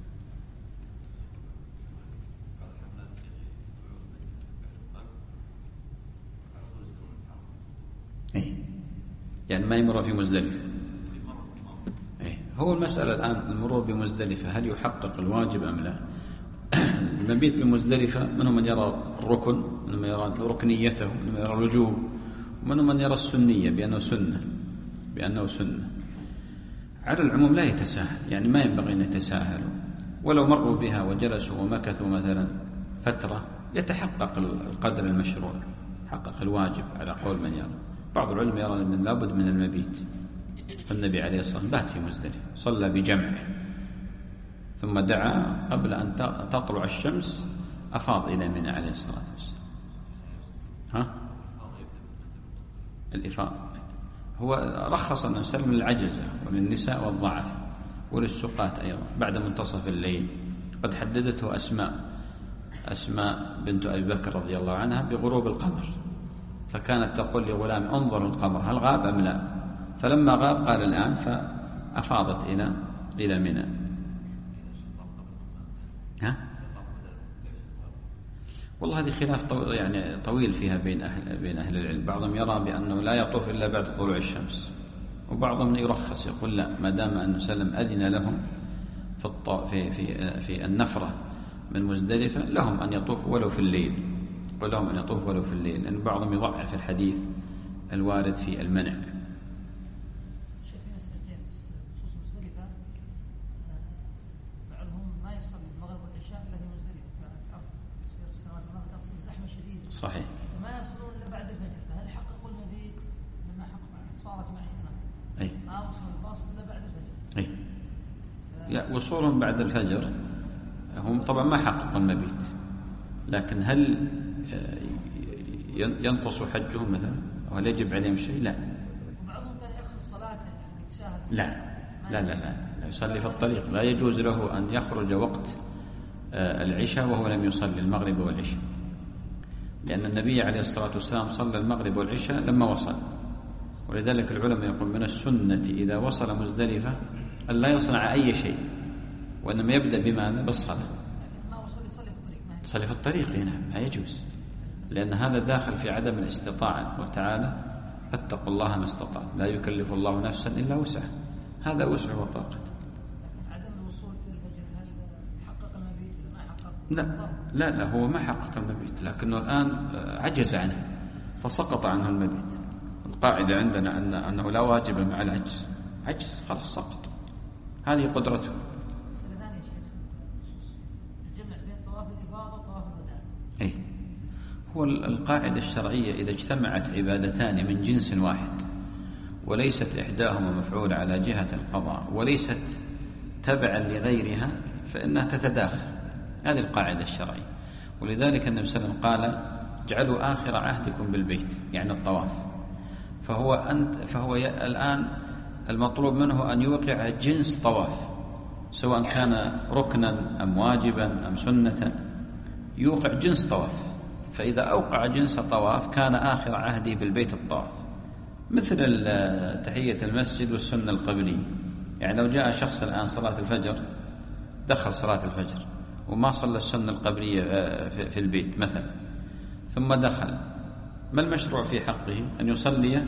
إيه؟ يعني ما يمر في مزدلفة. إيه؟ هو المسألة الآن المرور بمزدلفة هل يحقق الواجب أم لا؟ المبيت بمزدلفة منهم من يرى الركن، منهم من يرى ركنيته، منهم من يرى الوجوب، ومنهم من يرى السنية بأنه سنة. على العموم لا يتساهل، يعني ما ينبغي أن يتساهلوا، ولو مروا بها وجلسوا ومكثوا مثلا فترة يتحقق القدر المشروع، يحقق الواجب على قول من يرى. بعض العلم يرى أن لابد من المبيت، فالنبي عليه الصلاة والسلام بات في مزدلفة، صلى بجمع، ثم دعا قبل أن تطلع الشمس، أفاض إلى منى عليه الصلاة والسلام. الإفاض هو رخص أن يسلم للعجزة وللنساء والضعف وللسقاة أيضا بعد منتصف الليل. قد حددته أسماء بنت أبي بكر رضي الله عنها بغروب القمر، فكانت تقول لغلام انظر القمر هل غاب أم لا، فلما غاب قال الآن، فأفاضت إلى منى. والله هذه خلاف طويل فيها بين أهل العلم. بعضهم يرى بأنه لا يطوف إلا بعد طلوع الشمس، وبعضهم يرخص يقول لا، ما دام أن سلم أذن لهم في النفرة من مزدلفة لهم أن يطوفوا ولو في الليل، لأن بعضهم يضعف الحديث الوارد في المنع. شيخ في مسألتين بخصوص مزدلفة، بعضهم ما يصلي المغرب والعشاء إلا في مزدلفة، فتعرف يصير السنوات الماضية تصير زحمة شديدة، صحيح، ما يصلون إلا بعد الفجر، فهل حققوا المبيت لما صارت معي هنا؟ أي ما وصل الباص إلا بعد الفجر. وصولهم بعد الفجر هم طبعا ما حققوا المبيت، لكن هل ينقص حجهم مثلا وهل يجب عليهم شيء؟ لا. وبعضهم كان يأخر صلاته يتساهل. لا يصلي في الطريق، لا يجوز له أن يخرج وقت العشاء وهو لم يصلي المغرب والعشاء، لأن النبي عليه الصلاة والسلام صلى المغرب والعشاء لما وصل، ولذلك العلماء يقول من السنة إذا وصل مزدلفة أن لا يصنع أي شيء، وإنما يبدأ بما بالصلاة. لكن ما وصل يصلي في الطريق هنا ما يجوز، لأن هذا داخل في عدم الاستطاعة، وتعالى فاتقوا الله ما استطعت، لا يكلف الله نفسا إلا وسعها، هذا وسعه وطاقته. لكن عدم الوصول إلى الفجر هل حقق المبيت ولا ما حقق؟ لا هو ما حقق المبيت، لكنه الآن عجز عنه فسقط عنه المبيت. القاعدة عندنا أنه لا واجب مع العجز، عجز خلاص سقط، هذه قدرته. مسألة ثانية شيخ بخصوص الجمع بين طواف الإفاضة وطواف الوداع. هو القاعدة الشرعية إذا اجتمعت عبادتان من جنس واحد وليست إحداهما مفعول على جهة القضاء وليست تبعا لغيرها فإنها تتداخل، هذه القاعدة الشرعية. ولذلك النبي صلى الله عليه وسلم قال اجعلوا آخر عهدكم بالبيت، يعني الطواف. فهو الآن المطلوب منه أن يوقع جنس طواف، سواء كان ركنا أم واجبا أم سنة، يوقع جنس طواف. فإذا أوقع جنس طواف كان آخر عهدي بالبيت الطواف، مثل تحية المسجد والسنة القبلية. يعني لو جاء شخص الآن صلاة الفجر، دخل صلاة الفجر وما صلى السنة القبلية في البيت مثلا، ثم دخل، ما المشروع في حقه؟ أن يصلي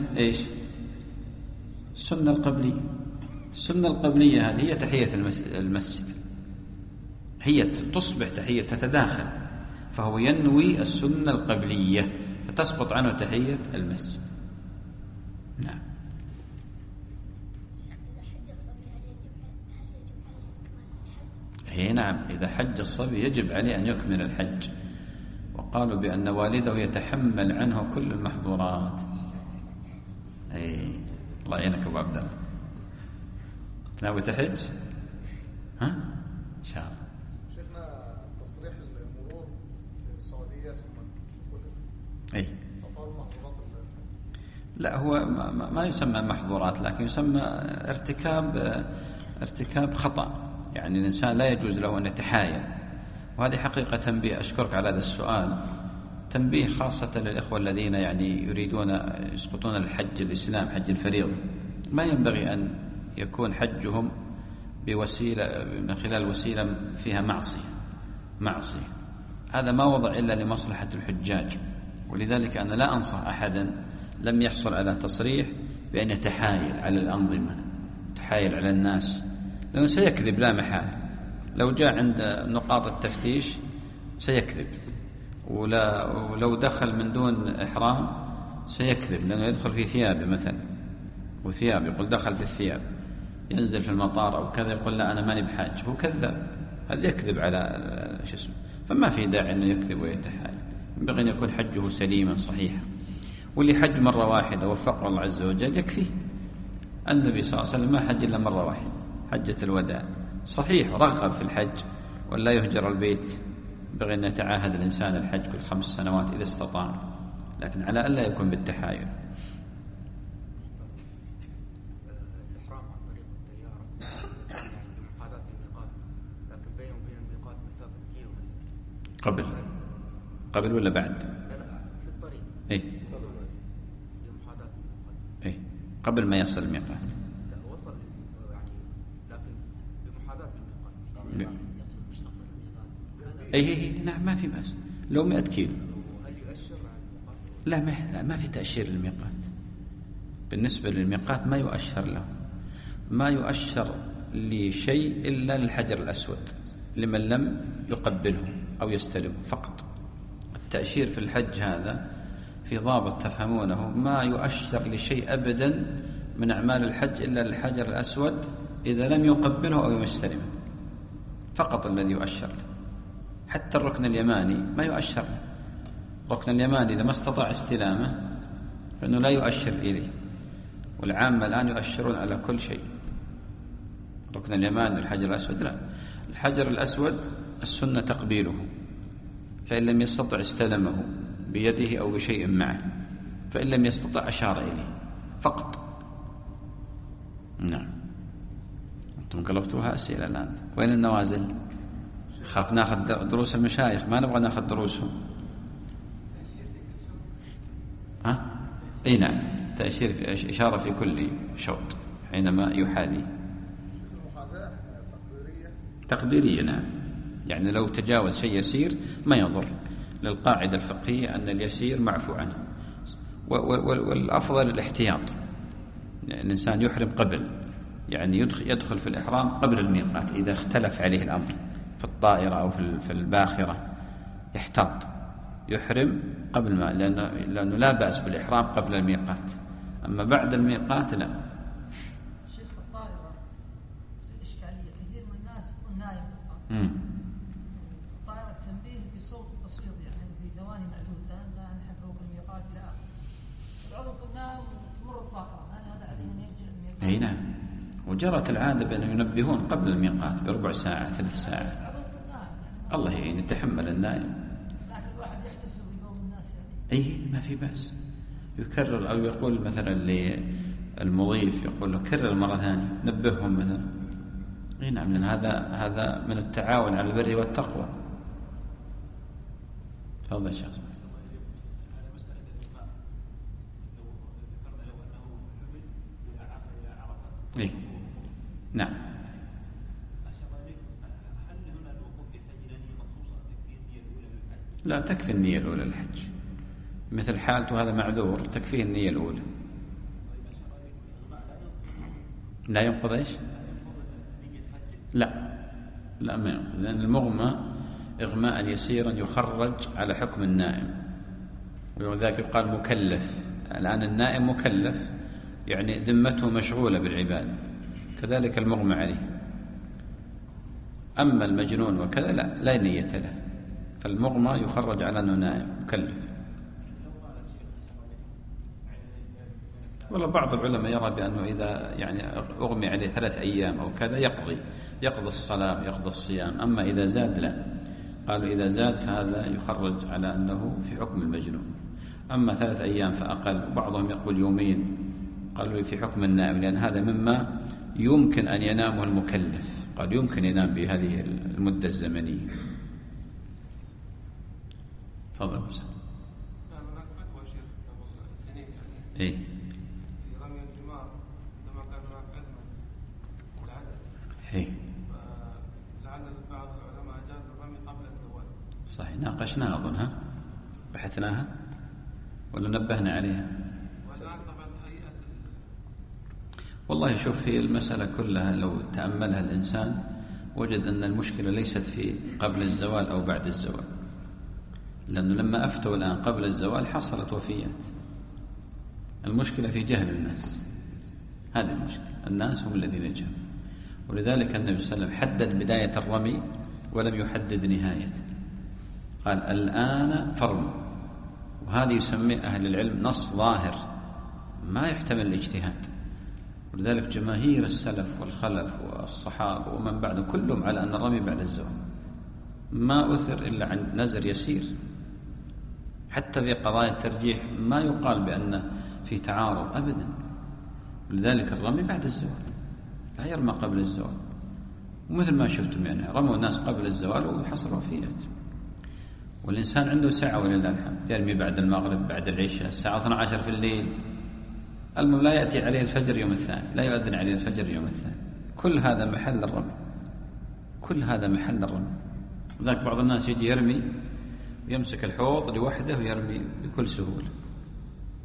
السنة القبلية. السنة القبلية هذه هي تحية المسجد، هي تصبح تحية، تتداخل، فهو ينوي السنة القبلية فتسقط عنه تحية المسجد. نعم. نعم، إذا حج الصبي يجب عليه أن يكمل الحج، وقالوا بأن والده يتحمل عنه كل المحظورات. الله يعينك أبو عبد الله، ناوي تحج؟ إن شاء الله. شيخنا تصريح المرور في السعودية ثم تعتبر محظورات لا، هو ما يسمى محظورات، لكن يسمى ارتكاب خطأ، يعني الإنسان لا يجوز له أن يتحايل. وهذه حقيقة تنبيه، أشكرك على هذا السؤال، تنبيه خاصة للإخوة الذين يعني يريدون يسقطون الحج الإسلام، حج الفريضة. ما ينبغي أن يكون حجهم بوسيلة من خلال وسيلة فيها معصية. هذا ما وضع إلا لمصلحة الحجاج، ولذلك أنا لا أنصح أحدا لم يحصل على تصريح بأن يتحايل على الأنظمة، يتحايل على الناس، لأنه سيكذب لا محالة. لو جاء عند نقاط التفتيش سيكذب، ولو دخل من دون إحرام سيكذب، لأنه يدخل في ثيابه مثلا، وثياب يقول دخل في الثياب، ينزل في المطار أو كذا يقول لا أنا ماني بحاج، هو كذاب، هذا يكذب على اسمه. فما في داعي أنه يكذب ويتحايل، ينبغي أن يكون حجه سليما صحيحا. واللي حج مرة واحدة وفقه الله عز وجل يكفيه. النبي صلى الله عليه وسلم ما حج إلا مرة واحدة، حجة الوداع. صحيح رغب في الحج ولا يهجر البيت، ينبغي أن يتعاهد الإنسان الحج كل 5 سنوات إذا استطاع، لكن على ألا يكون بالتحايل. الإحرام عن طريق السيارة يعني بمحاذاة الميقات، لكن بينه وبين الميقات مسافة كيلو مثلا. قبل ولا بعد؟ لا في الطريق. بمحاذاة الميقات. قبل ما يصل الميقات. لا وصل يعني، لكن بمحاذاة الميقات. يقصد مش نقطة الميقات. نعم ما في بأس، لو 100 كيلو. هل يؤشر عن الميقات؟ لا ما في تأشير للميقات، بالنسبة للميقات ما يؤشر له، ما يؤشر لشيء إلا للحجر الأسود لمن لم يقبله أو يستلمه فقط. التأشير في الحج هذا في ضابط تفهمونه، ما يؤشر لشيء أبدا من أعمال الحج إلا للحجر الأسود إذا لم يقبله أو يستلمه فقط الذي يؤشر له. حتى الركن اليماني ما يؤشر له، الركن اليماني إذا ما استطاع استلامه فإنه لا يؤشر إليه، والعامة الآن يؤشرون على كل شيء. ركن اليماني الحجر الأسود لا، الحجر الأسود السنة تقبيله، فإن لم يستطع استلمه بيده أو بشيء معه، فإن لم يستطع أشار إليه فقط. نعم. أنتم قلبتوها أسئلة الآن. وين النوازل؟ خاف ناخذ دروس المشايخ، ما نبغى ناخذ دروسهم. اي نعم، تأشير في إشارة في كل شوط حينما يحاذي. المحاذاة تقديرية نعم، يعني لو تجاوز شيء يسير ما يضر، للقاعدة الفقهية أن اليسير معفو عنه. والأفضل الاحتياط، يعني الإنسان يحرم قبل، يعني يدخل في الإحرام قبل الميقات إذا اختلف عليه الأمر في الطائرة أو في الباخرة، يحتاط يحرم قبل ما، لأنه لا بأس بالإحرام قبل الميقات، أما بعد الميقات لا. شيخ الطائرة إشكالية، كثير من الناس يكون نايم الطائرة التنبيه بصوت بسيط، يعني في ثواني معدودة لا نحن فوق الميقات إلى آخره، العضو يكون نايم وتمر الطائرة، هل هذا عليه أن يرجع الميقات؟ أي نعم، وجرت العادة بأن ينبهون قبل الميقات بربع ساعة 3 ساعات. الله يعين، يتحمل النائم. أي ما في بأس، يكرر أو يقول مثلا للمضيف يقول له كرر مرة ثانية، نبههم مثلا. أي نعم، لأن هذا من التعاون على البر والتقوى. تفضل يا شيخ. إيه نعم. لا، تكفي النية الأولى للحج، مثل حالته هذا معذور تكفيه النية الأولى. لا ينقض إيش؟ لا ما ينقض، لأن المغمى إغماء يسيرا يخرج على حكم النائم، ولذلك يقال مكلف. الآن النائم مكلف، يعني ذمته مشغولة بالعبادة، كذلك المغمى عليه. أما المجنون وكذا لا نية له، فالمغمى يخرج على أنه نائم مكلف. والله بعض العلماء يرى بأنه إذا يعني أغمي عليه 3 أيام أو كذا يقضي الصلاة يقضي الصيام، أما إذا زاد لا، قالوا إذا زاد فهذا يخرج على أنه في حكم المجنون. أما 3 أيام فأقل، وبعضهم يقول 2 يوم، قالوا في حكم النائم، لأن هذا مما يمكن أن ينامه المكلف، قال يمكن ينام بهذه المدة الزمنية. تفضل. كان هناك فتوى شيخ قبل سنين يعني إيه؟ في رمي الجمار عندما كان هناك أزمة العدد. إيه. فلعل بعض العلماء أجاز الرمي قبل الزوال. صحيح، ناقشناها أظن، بحثناها ولا نبهنا عليها؟ والآن طبعا هيئة والله شوف، هي المسألة كلها لو تأملها الإنسان وجد أن المشكلة ليست في قبل الزوال أو بعد الزوال، لأنه لما أفتوا الآن قبل الزوال حصلت وفيات. المشكلة في جهل الناس، هذه المشكلة، الناس هم الذين جهلوا. ولذلك النبي صلى الله عليه وسلم حدد بداية الرمي ولم يحدد نهايته، قال الآن فرموا، وهذا يسميه أهل العلم نص ظاهر ما يحتمل الاجتهاد. ولذلك جماهير السلف والخلف والصحابة ومن بعد كلهم على أن الرمي بعد الزوال، ما أثر إلا عن نزر يسير. حتى في قضايا الترجيح ما يقال بأن في تعارض أبدا. ولذلك الرمي بعد الزوال، لا يرمى قبل الزوال. ومثل ما شفتم يعني رموا الناس قبل الزوال وحصل وفيات. والإنسان عنده ساعة ولله الحمد، يرمي بعد المغرب بعد العشاء الساعة 12 في الليل، المهم لا يأتي عليه الفجر يوم الثاني، لا يؤذن عليه الفجر يوم الثاني، كل هذا محل الرمي، كل هذا محل الرمي. وذاك بعض الناس يجي يرمي ويمسك الحوض لوحده ويرمي بكل سهولة،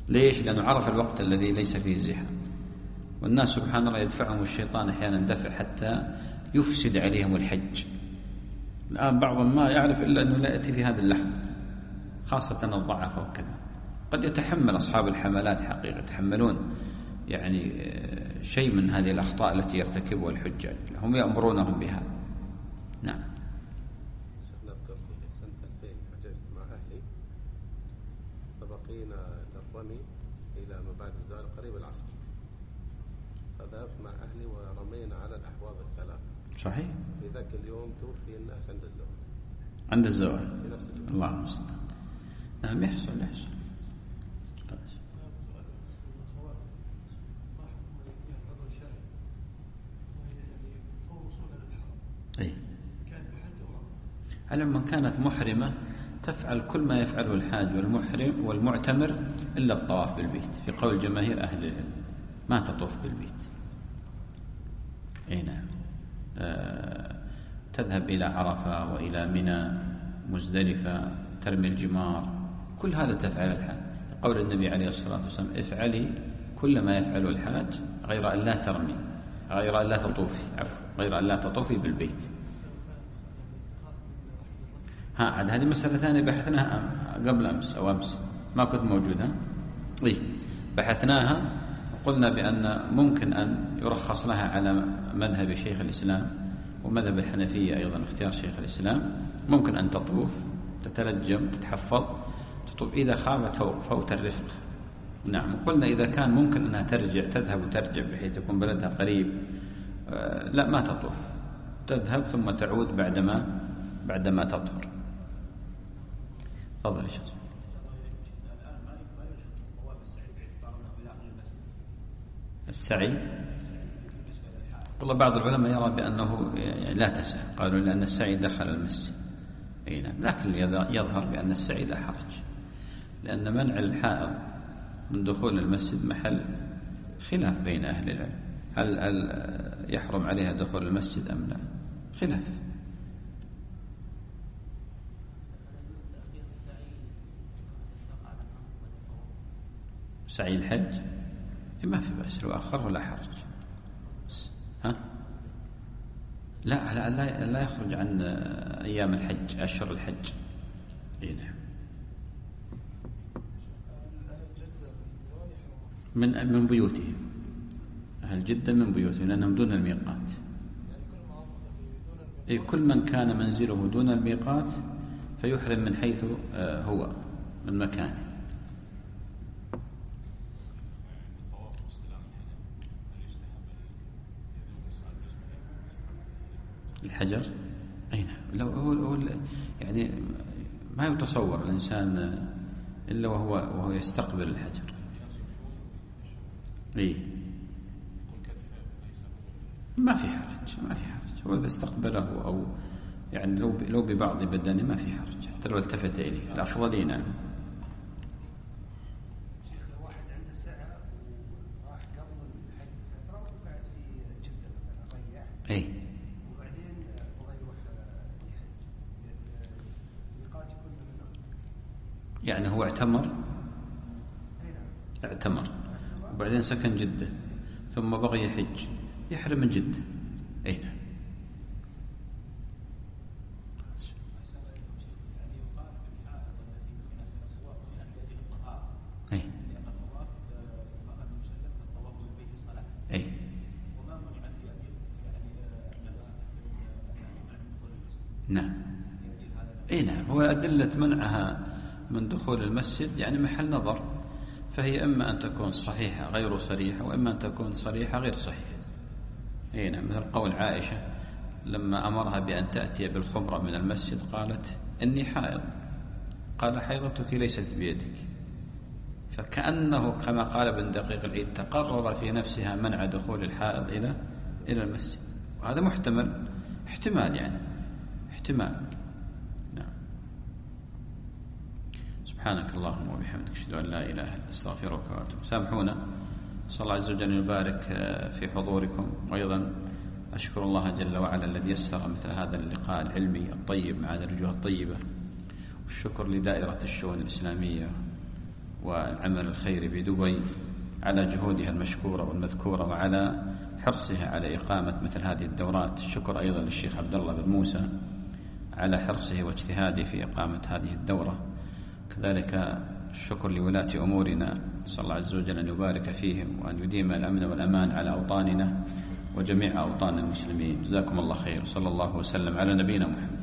ليش؟ لأنه عرف الوقت الذي ليس فيه زحام. والناس سبحان الله يدفعهم الشيطان أحيانا دفع حتى يفسد عليهم الحج. الآن بعضهم ما يعرف إلا أنه لا يأتي في هذه اللحظة، خاصة الضعف وكذا. قد يتحمل أصحاب الحملات حقيقة، يتحملون يعني شيء من هذه الأخطاء التي يرتكبها الحجاج، هم يأمرونهم بها. نعم. شيخنا أذكر في سنة 2000 حججت مع أهلي، فبقينا للرمي إلى ما بعد الزوال قريب العصر، فذهبت مع أهلي ورمينا على الأحواض الثلاث. صحيح. في ذاك اليوم توفي الناس عند الزوال. عند الزوال. في نفس اليوم. الله المستعان. نعم يحصل. أي. لما كانت محرمة تفعل كل ما يفعله الحاج والمحرم والمعتمر إلا الطواف بالبيت، في قول جماهير أهل العلم ما تطوف بالبيت. أي نعم. تذهب إلى عرفة وإلى منى مزدلفة، ترمي الجمار، كل هذا تفعل الحاج. قول النبي عليه الصلاة والسلام افعلي كل ما يفعله الحاج غير أن لا ترمي، غير أن لا تطوفي، غير أن لا تطوفي بالبيت. عاد هذه مسألة ثانية بحثناها قبل أمس أو أمس، ما كنت موجودة. بحثناها وقلنا بأن ممكن أن يرخص لها على مذهب شيخ الإسلام ومذهب الحنفية أيضا، اختيار شيخ الإسلام، ممكن أن تطوف، تتلجم، تتحفظ، تطوف إذا خافت فوت الرفق. نعم. وقلنا إذا كان ممكن أنها ترجع، تذهب وترجع بحيث يكون بلدها قريب، لا ما تطوف، تذهب ثم تعود بعدما تطهر. تفضل يا شيخ. السعي والله بعض العلماء يرى بأنه لا تسع، قالوا لأن السعي دخل المسجد. أي نعم. لكن يظهر بأن السعي لا حرج، لأن منع الحائض من دخول المسجد محل خلاف بين أهل العلم، هل يحرم عليها دخول المسجد أم لا؟ خلاف. سعي الحج ما في بأس، لو أخر ولا حرج. لا يخرج عن أيام الحج، أشهر الحج. نعم. من بيوتهم، أهل جدة من بيوتهم لأنهم دون الميقات. كل من كان منزله دون الميقات فيحرم من حيث هو من مكانه. الحجر أي نعم. لو هو يعني ما يتصور الإنسان إلا وهو يستقبل الحجر. ما في حرج. هو إذا استقبله أو يعني لو ببعض بدنه ما في حرج، حتى لو التفت إليه الأفضل. نعم. شيخ لو واحد عنده ساعة وراح قبل الحج فترة وقعد في جدة مثلا ريح، وبعدين بغى يروح يحج، ميقات يكون من يعني هو اعتمر وبعدين سكن جدة ثم بغي يحج، يحرم من جدة. أي نعم. نعم. نعم. هو أدلة منعها من دخول المسجد يعني محل نظر، فهي إما أن تكون صحيحة غير صريحة، وإما أن تكون صريحة غير صحيحة. نعم. مثل قول عائشة لما أمرها بأن تأتي بالخمرة من المسجد قالت إني حائض، قال حيضتك ليست بيدك، فكأنه كما قال ابن دقيق العيد تقرر في نفسها منع دخول الحائض إلى المسجد، وهذا احتمال. نعم. سبحانك اللهم وبحمدك أشهد أن لا إله إلا أنت أستغفرك وأتوب. سامحونا. صلى الله عز وجل يبارك في حضوركم، وأيضا أشكر الله جل وعلا الذي يسر مثل هذا اللقاء العلمي الطيب مع الوجوه الطيبة، والشكر لدائرة الشؤون الإسلامية والعمل الخيري بدبي على جهودها المشكورة والمذكورة وعلى حرصها على إقامة مثل هذه الدورات. الشكر أيضا للشيخ عبد الله بن موسى على حرصه واجتهاده في إقامة هذه الدورة. كذلك الشكر لولاة أمورنا، نسأل الله عز وجل أن يبارك فيهم وأن يديم الأمن والأمان على أوطاننا وجميع أوطان المسلمين. جزاكم الله خير، صلى الله وسلم على نبينا محمد.